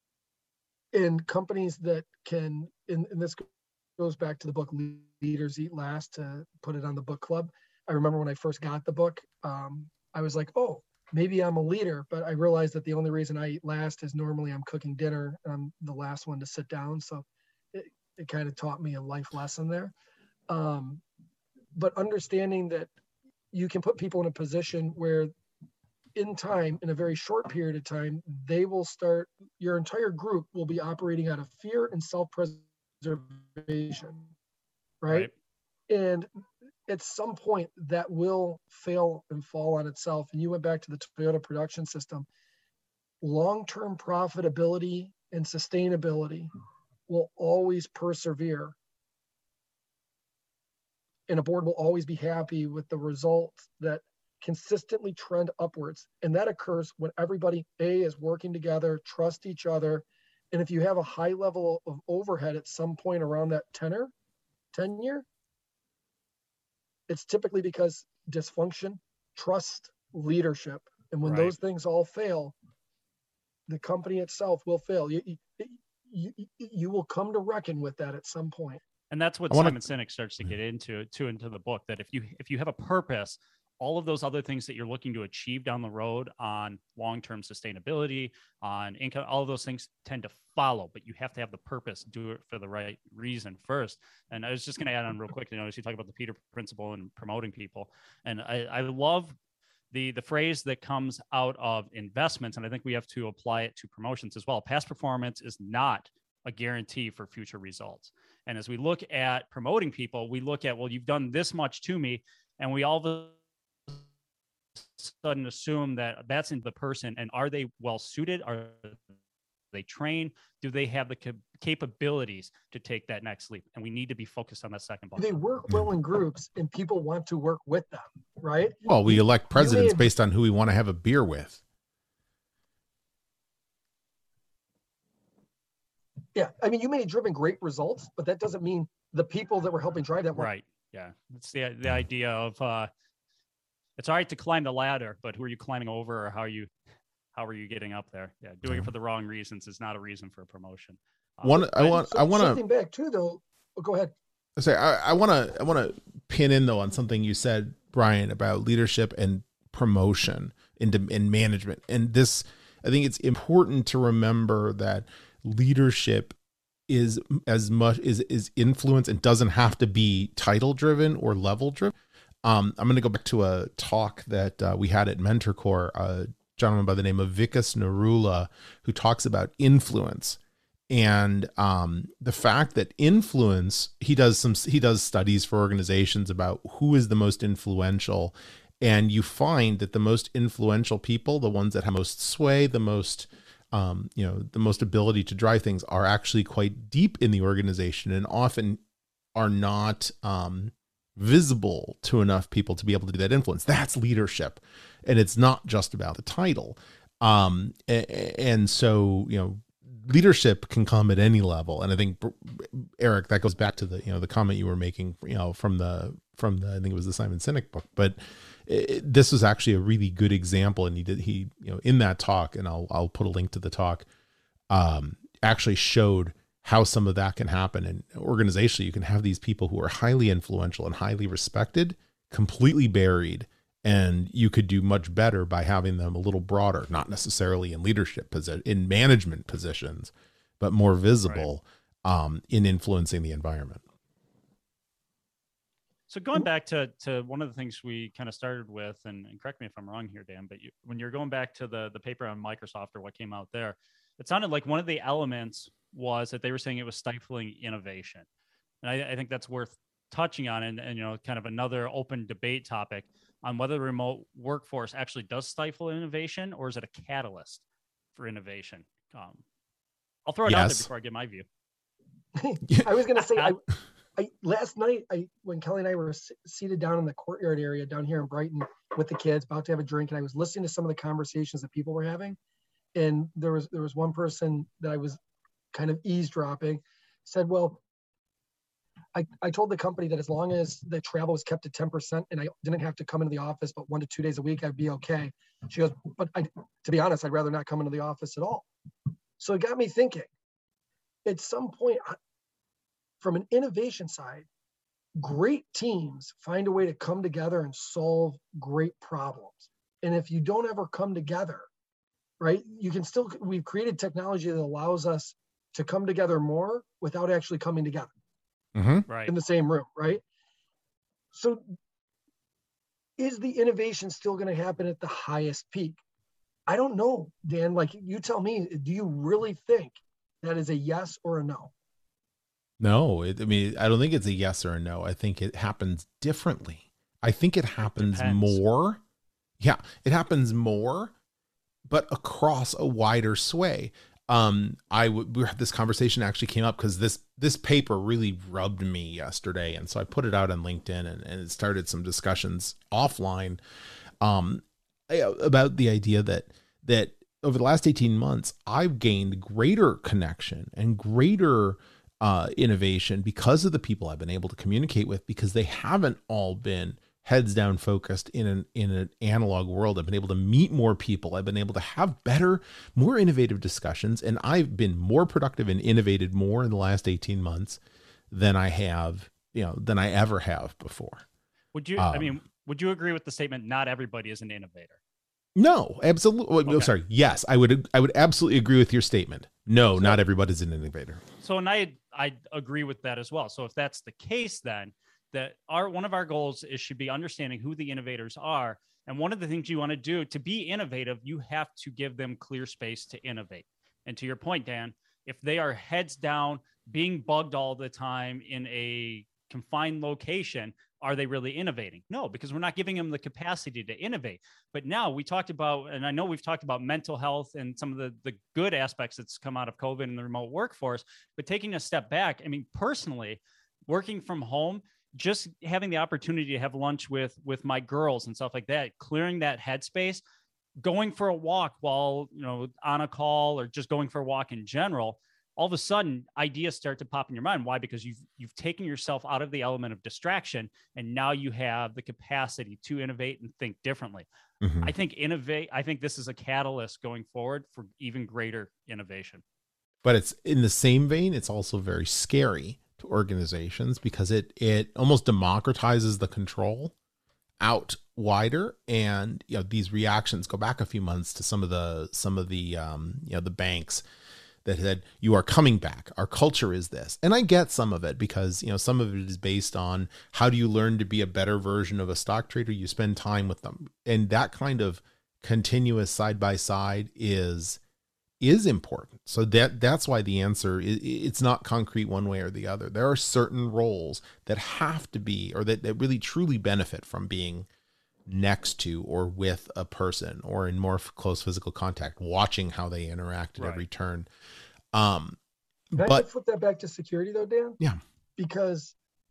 In companies that can, and, and this goes back to the book Leaders Eat Last, to put it on the book club. I remember when I first got the book, um, I was like, oh, maybe I'm a leader, but I realized that the only reason I eat last is normally I'm cooking dinner and I'm the last one to sit down. So it, it kind of taught me a life lesson there. Um, but understanding that you can put people in a position where in time, in a very short period of time, they will start, your entire group will be operating out of fear and self-preservation, right? right. And at some point that will fail and fall on itself. And you went back to the Toyota production system. Long-term profitability and sustainability will always persevere. And a board will always be happy with the results that consistently trend upwards. And that occurs when everybody, A, is working together, trust each other. And if you have a high level of overhead at some point around that tenor, tenure, it's typically because dysfunction, trust, leadership. And when right. those things all fail, the company itself will fail. You, you, you, you will come to reckon with that at some point. And that's what wanna... Simon Sinek starts to get into, to into the book, that if you if you have a purpose, all of those other things that you're looking to achieve down the road on long-term sustainability, on income, all of those things tend to follow, but you have to have the purpose, do it for the right reason first. And I was just going to add on real quick, you know, as you talk about the Peter principle and promoting people. And I, I love the, the phrase that comes out of investments. And I think we have to apply it to promotions as well. Past performance is not a guarantee for future results. And as we look at promoting people, we look at, well, you've done this much to me, and we all of a sudden assume that that's in the person. And are they well suited? Are they trained? Do they have the cap- capabilities to take that next leap? And we need to be focused on that second part. They work well in groups, and people want to work with them, right? Well, we elect presidents have, based on who we want to have a beer with. Yeah, I mean, you may have driven great results, but that doesn't mean the people that were helping drive that work. Right. Yeah, it's the the idea of uh, it's all right to climb the ladder, but who are you climbing over, or how are you how are you getting up there? Yeah, doing it for the wrong reasons is not a reason for a promotion. Um, One, I want, so, I want to shifting back too, though. Oh, go ahead. I say, I want to, I want to pin in though on something you said, Brian, about leadership and promotion into in management. And this, I think it's important to remember that leadership is as much is is influence and doesn't have to be title driven or level driven. Um, I'm going to go back to a talk that uh, we had at MentorCore, a gentleman by the name of Vikas Narula, who talks about influence and um, the fact that influence, he does some, he does studies for organizations about who is the most influential. And you find that the most influential people, the ones that have most sway, the most, um, you know, the most ability to drive things, are actually quite deep in the organization and often are not um, visible to enough people to be able to do that influence. That's leadership. And it's not just about the title. Um, and so, you know, leadership can come at any level. And I think, Eric, that goes back to the, you know, the comment you were making, you know, from the, from the, I think it was the Simon Sinek book, but it, this was actually a really good example. And he did, he, you know, in that talk, and I'll, I'll put a link to the talk, um, actually showed how some of that can happen. And organizationally, you can have these people who are highly influential and highly respected, completely buried. And you could do much better by having them a little broader, not necessarily in leadership position, in management positions, but more visible, right. um, in influencing the environment. So going back to, to one of the things we kind of started with, and, and correct me if I'm wrong here, Dan, but you, when you're going back to the, the paper on Microsoft or what came out there, it sounded like one of the elements was that they were saying it was stifling innovation. And I, I think that's worth touching on, and, and, you know, kind of another open debate topic on whether the remote workforce actually does stifle innovation, or is it a catalyst for innovation? Um, I'll throw it yes. out there before I give my view. I was going to say, I, I, last night, I when Kelly and I were seated down in the courtyard area down here in Brighton with the kids, about to have a drink, and I was listening to some of the conversations that people were having, and there was there was one person that I was kind of eavesdropping, said, well, I, I told the company that as long as the travel was kept at ten percent and I didn't have to come into the office but one to two days a week, I'd be okay. She goes, but I, to be honest, I'd rather not come into the office at all. So it got me thinking, at some point, from an innovation side, great teams find a way to come together and solve great problems. And if you don't ever come together, right, you can still, we've created technology that allows us to come together more without actually coming together. Mm-hmm. Right. In the same room, right? So is the innovation still going to happen at the highest peak? I don't know, Dan. Like, you tell me, do you really think that is a yes or a no? No, it, I mean, I don't think it's a yes or a no. I think it happens differently. I think it happens Depends. more. Yeah, it happens more, but across a wider sway. Um, I would, this conversation actually came up because this, this paper really rubbed me yesterday. And so I put it out on LinkedIn, and, and it started some discussions offline, um, about the idea that, that over the last eighteen months, I've gained greater connection and greater, uh, innovation because of the people I've been able to communicate with, because they haven't all been heads down focused in an, in an analog world. I've been able to meet more people. I've been able to have better, more innovative discussions. And I've been more productive and innovated more in the last eighteen months than I have, you know, than I ever have before. Would you, um, I mean, would you agree with the statement, not everybody is an innovator? No, absolutely. Okay. No, sorry. Yes, I would, I would absolutely agree with your statement. No, so, not everybody's an innovator. So, and I, I agree with that as well. So if that's the case, then that our one of our goals is should be understanding who the innovators are. And one of the things you want to do to be innovative, you have to give them clear space to innovate. And to your point, Dan, if they are heads down, being bugged all the time in a confined location, are they really innovating? No, because we're not giving them the capacity to innovate. But now we talked about, and I know we've talked about mental health and some of the, the good aspects that's come out of COVID and the remote workforce, but taking a step back, I mean, personally, working from home, just having the opportunity to have lunch with, with my girls and stuff like that, clearing that headspace, going for a walk while, you know, on a call or just going for a walk in general, all of a sudden ideas start to pop in your mind. Why? Because you've, you've taken yourself out of the element of distraction, and now you have the capacity to innovate and think differently. Mm-hmm. I think innovate, I think this is a catalyst going forward for even greater innovation. But it's in the same vein, it's also very scary to organizations because it, it almost democratizes the control out wider. And, you know, these reactions go back a few months to some of the, some of the, um, you know, the banks that said, you are coming back. Our culture is this. And I get some of it because, you know, some of it is based on how do you learn to be a better version of a stock trader? You spend time with them. And that kind of continuous side by side is, is important. So that that's why the answer is, it's not concrete one way or the other. There are certain roles that have to be, or that, that really truly benefit from being next to or with a person or in more close physical contact, watching how they interact at right. every turn. Um, Can but I flip that back to security though, Dan? Yeah. Because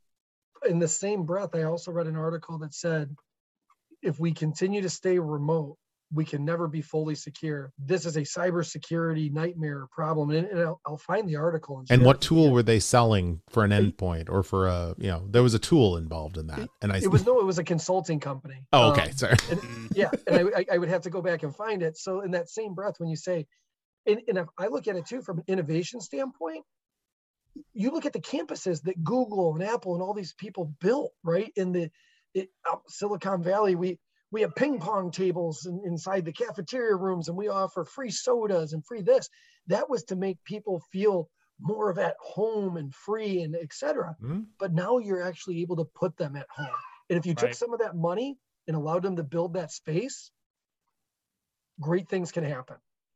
in the same breath, I also read an article that said, if we continue to stay remote, we can never be fully secure. This is a cybersecurity nightmare problem. And, and I'll, I'll find the article. And, and what tool were they selling for an endpoint or for a, you know, there was a tool involved in that. And I, it was, no, it was a consulting company. Oh, okay. Um, Sorry. And, yeah. And I, I would have to go back and find it. So in that same breath, when you say, and, and if I look at it too, from an innovation standpoint, you look at the campuses that Google and Apple and all these people built, right? In the it, uh, Silicon Valley, we, we have ping pong tables in, inside the cafeteria rooms, and we offer free sodas and free this. That was to make people feel more of at home and free and et cetera. Mm-hmm. But now you're actually able to put them at home. And if you took right. some of that money and allowed them to build that space, great things can happen.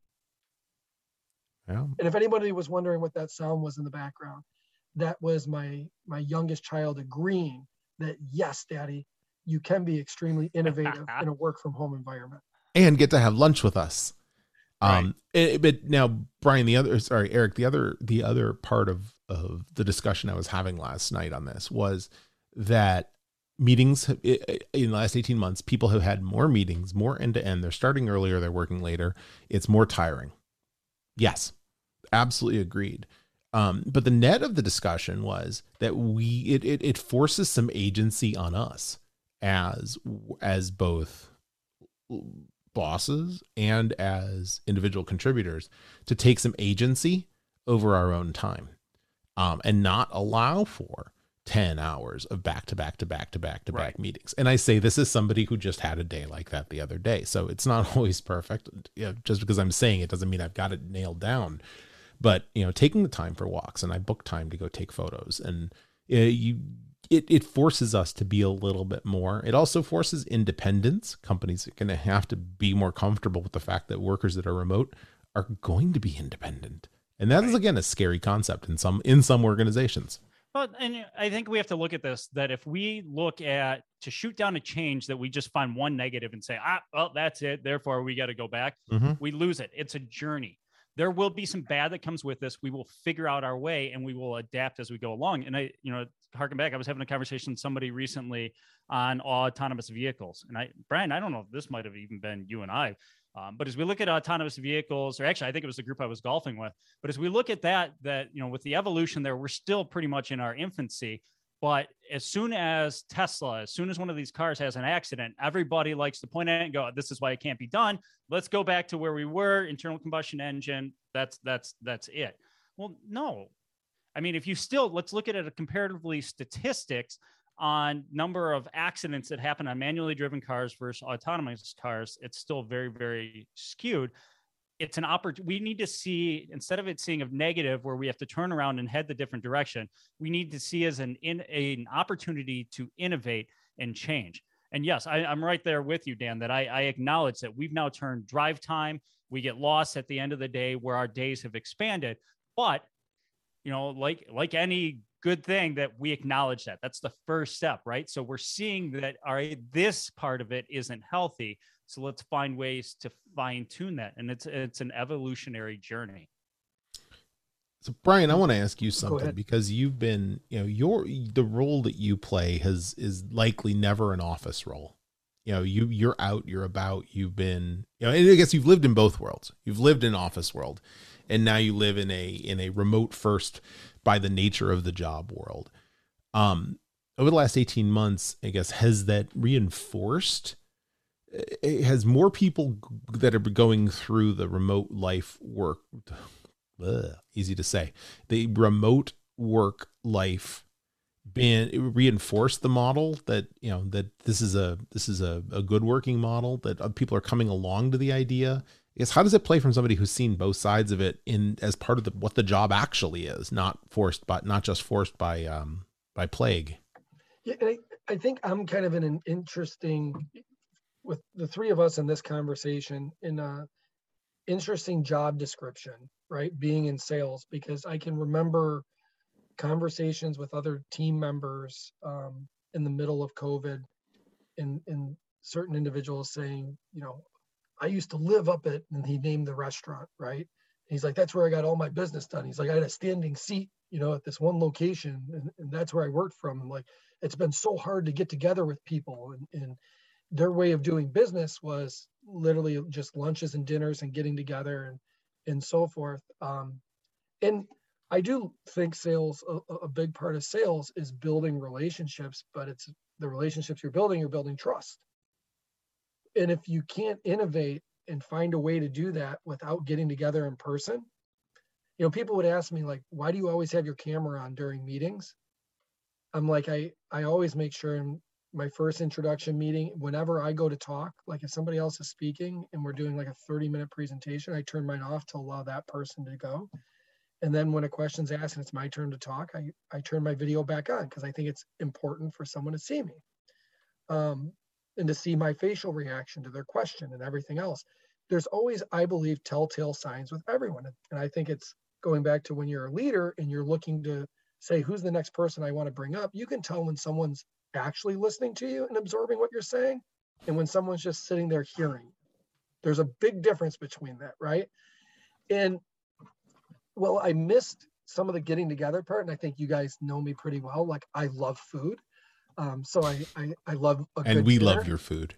Yeah. And if anybody was wondering what that sound was in the background, that was my my youngest child agreeing that, yes, Daddy, you can be extremely innovative in a work from home environment. And get to have lunch with us. Right. Um, it, but now, Brian, the other, sorry, Eric, the other, the other part of, of the discussion I was having last night on this was that meetings in the last eighteen months, people have had more meetings, more end to end. They're starting earlier, they're working later. It's more tiring. Yes, absolutely agreed. Um, but the net of the discussion was that we, it, it, it forces some agency on us as, as both bosses and as individual contributors to take some agency over our own time, um, and not allow for ten hours of back to back to back to back to back right. meetings. And I say this is somebody who just had a day like that the other day. So it's not always perfect. You know, just because I'm saying it doesn't mean I've got it nailed down, but you know, taking the time for walks, and I book time to go take photos, and uh, you, it, it forces us to be a little bit more. It also forces independence. Companies are going to have to be more comfortable with the fact that workers that are remote are going to be independent. And that right. is, again, a scary concept in some, in some organizations. Well, and I think we have to look at this, that if we look at to shoot down a change that we just find one negative and say, ah, well, that's it, therefore we got to go back, mm-hmm. we lose it. It's a journey. There will be some bad that comes with this. We will figure out our way and we will adapt as we go along. And I, you know, harken back, I was having a conversation with somebody recently on autonomous vehicles. And I, Brian, I don't know if this might have even been you and I, Um, but as we look at autonomous vehicles, or actually, I think it was the group I was golfing with, but as we look at that, that, you know, with the evolution there, we're still pretty much in our infancy. But as soon as Tesla, as soon as one of these cars has an accident, everybody likes to point at it and go, this is why it can't be done. Let's go back to where we were, internal combustion engine. That's, that's, that's it. Well, no. I mean, if you still, let's look at it comparatively statistics on number of accidents that happen on manually driven cars versus autonomous cars, it's still very, very skewed. It's an opportunity. We need to see, instead of it seeing a negative where we have to turn around and head the different direction, we need to see as an in an opportunity to innovate and change. And yes, I, I'm right there with you, Dan, that I, I acknowledge that we've now turned drive time. We get lost at the end of the day where our days have expanded. But, you know, like, like any good thing, that we acknowledge that that's the first step, right? So we're seeing that, all right, this part of it isn't healthy. So let's find ways to fine tune that. And it's, it's an evolutionary journey. So Brian, I want to ask you something, because you've been, you know, your, the role that you play has, is likely never an office role. You know, you, you're out, you're about, you've been, you know, and I guess you've lived in both worlds. You've lived in office world, and now you live in a, in a remote first, by the nature of the job world. Um, over the last eighteen months, I guess, has that reinforced, has more people that are going through the remote life work, ugh, easy to say, the remote work life been reinforced the model that, you know, that this is a, this is a, a good working model, that people are coming along to the idea? Is how does it play from somebody who's seen both sides of it in as part of the, what the job actually is, not forced, but not just forced by, um, by plague? Yeah. And I, I think I'm kind of in an interesting, with the three of us in this conversation, in a interesting job description, right? Being in sales, because I can remember conversations with other team members um, in the middle of COVID, and, and certain individuals saying, you know, I used to live up at, and he named the restaurant, right? He's like, that's where I got all my business done. He's like, I had a standing seat, you know, at this one location, and, and that's where I worked from. I'm like, it's been so hard to get together with people, and, and their way of doing business was literally just lunches and dinners and getting together and, and so forth. Um, and I do think sales, a, a big part of sales is building relationships, but it's the relationships you're building, you're building trust. And if you can't innovate and find a way to do that without getting together in person, you know, people would ask me like, why do you always have your camera on during meetings? I'm like, I, I always make sure in my first introduction meeting, whenever I go to talk, like if somebody else is speaking and we're doing like a thirty minute presentation, I turn mine off to allow that person to go. And then when a question's asked and it's my turn to talk, I, I turn my video back on because I think it's important for someone to see me. Um, and to see my facial reaction to their question and everything else. There's always, I believe, telltale signs with everyone. And I think it's going back to when you're a leader and you're looking to say, who's the next person I want to bring up? You can tell when someone's actually listening to you and absorbing what you're saying and when someone's just sitting there hearing. There's a big difference between that, right? And well, I missed some of the getting together part, and I think you guys know me pretty well. Like, I love food. Um, so I, I, I love a and good we dinner. love your food.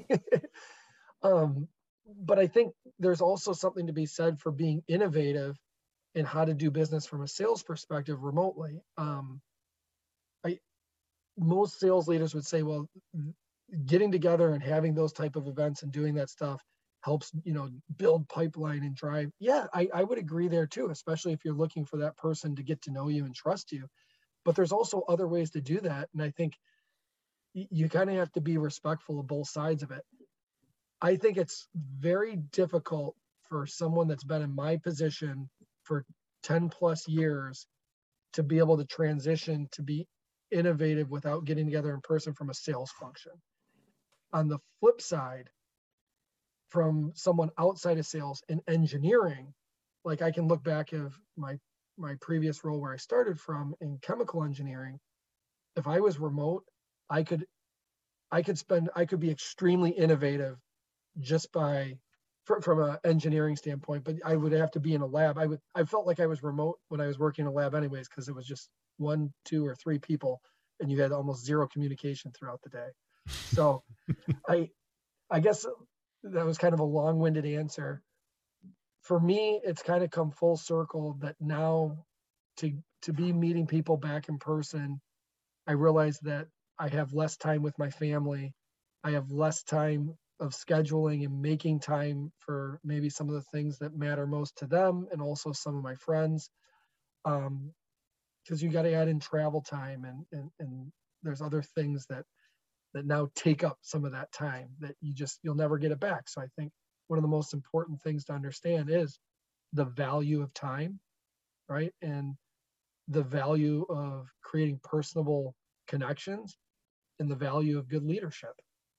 um, but I think there's also something to be said for being innovative in how to do business from a sales perspective remotely. Um, I most sales leaders would say, well, getting together and having those type of events and doing that stuff helps, you know, build pipeline and drive. Yeah, I, I would agree there too, especially if you're looking for that person to get to know you and trust you. But there's also other ways to do that. And I think you kind of have to be respectful of both sides of it. I think it's very difficult for someone that's been in my position for ten plus years to be able to transition to be innovative without getting together in person from a sales function. On the flip side, from someone outside of sales in engineering, like I can look back of my my previous role where I started from in chemical engineering. If I was remote, I could, I could spend, I could be extremely innovative just by, fr- from an engineering standpoint, but I would have to be in a lab. I would, I felt like I was remote when I was working in a lab anyways, because it was just one, two, or three people, and you had almost zero communication throughout the day. So I, I guess that was kind of a long-winded answer. For me, it's kind of come full circle that now to to be meeting people back in person, I realize that I have less time with my family. I have less time of scheduling and making time for maybe some of the things that matter most to them and also some of my friends. Um, because you got to add in travel time and, and and there's other things that that now take up some of that time that you just, you'll never get it back. So I think one of the most important things to understand is the value of time, right? And the value of creating personable connections and the value of good leadership.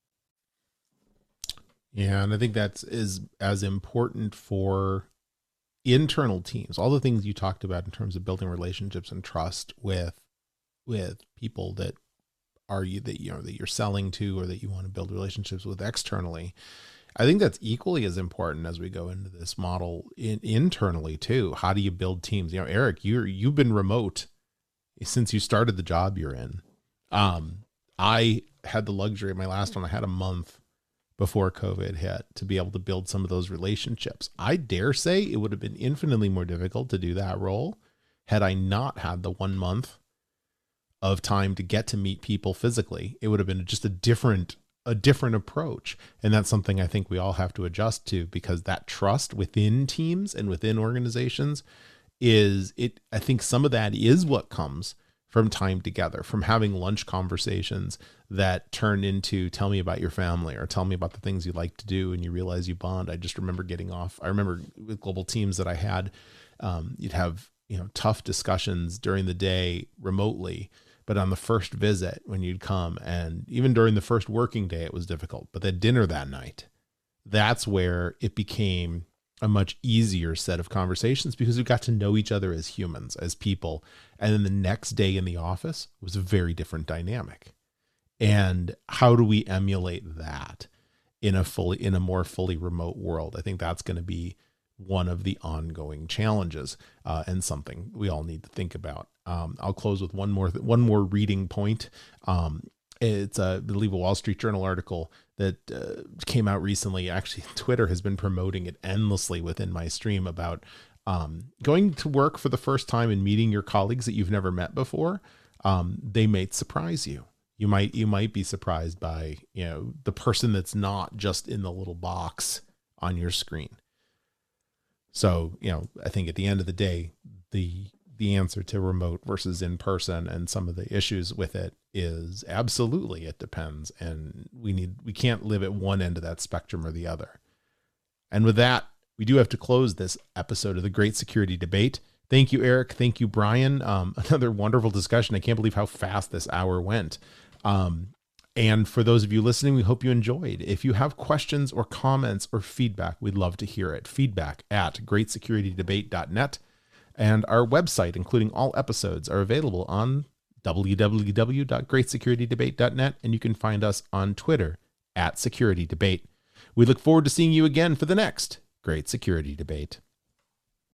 Yeah. And I think that's is as important for internal teams, all the things you talked about in terms of building relationships and trust with, with people that are you that, you know, that you're selling to, or that you want to build relationships with externally. I think that's equally as important as we go into this model in, internally too. How do you build teams? You know, Eric, you're, you've been remote since you started the job you're in. Um, I had the luxury of my last one. I had a month before COVID hit to be able to build some of those relationships. I dare say it would have been infinitely more difficult to do that role had I not had the one month of time to get to meet people physically. It would have been just a different a different approach. And that's something I think we all have to adjust to, because that trust within teams and within organizations is it, I think some of that is what comes from time together, from having lunch conversations that turn into tell me about your family or tell me about the things you like to do. And you realize you bond. I just remember getting off. I remember with global teams that I had, um, you'd have, you know, tough discussions during the day remotely. But on the first visit, when you'd come, and even during the first working day, it was difficult. But then dinner that night, that's where it became a much easier set of conversations, because we got to know each other as humans, as people. And then the next day in the office was a very different dynamic. And how do we emulate that in a fully, in a more fully remote world? I think that's going to be one of the ongoing challenges uh, and something we all need to think about. Um, I'll close with one more, th- one more reading point. Um, it's a, I believe, a Wall Street Journal article that uh, came out recently. Actually, Twitter has been promoting it endlessly within my stream about um, going to work for the first time and meeting your colleagues that you've never met before. Um, they may surprise you. You might, you might be surprised by, you know, the person that's not just in the little box on your screen. So, you know, I think at the end of the day, the the answer to remote versus in person and some of the issues with it is absolutely it depends. And we need we can't live at one end of that spectrum or the other. And with that, we do have to close this episode of the Great Security Debate. Thank you, Eric. Thank you, Brian. Um, another wonderful discussion. I can't believe how fast this hour went. Um, And for those of you listening, we hope you enjoyed. If you have questions or comments or feedback, we'd love to hear it. Feedback at great security debate dot net. And our website, including all episodes, are available on w w w dot great security debate dot net. And you can find us on Twitter at Security Debate. We look forward to seeing you again for the next Great Security Debate.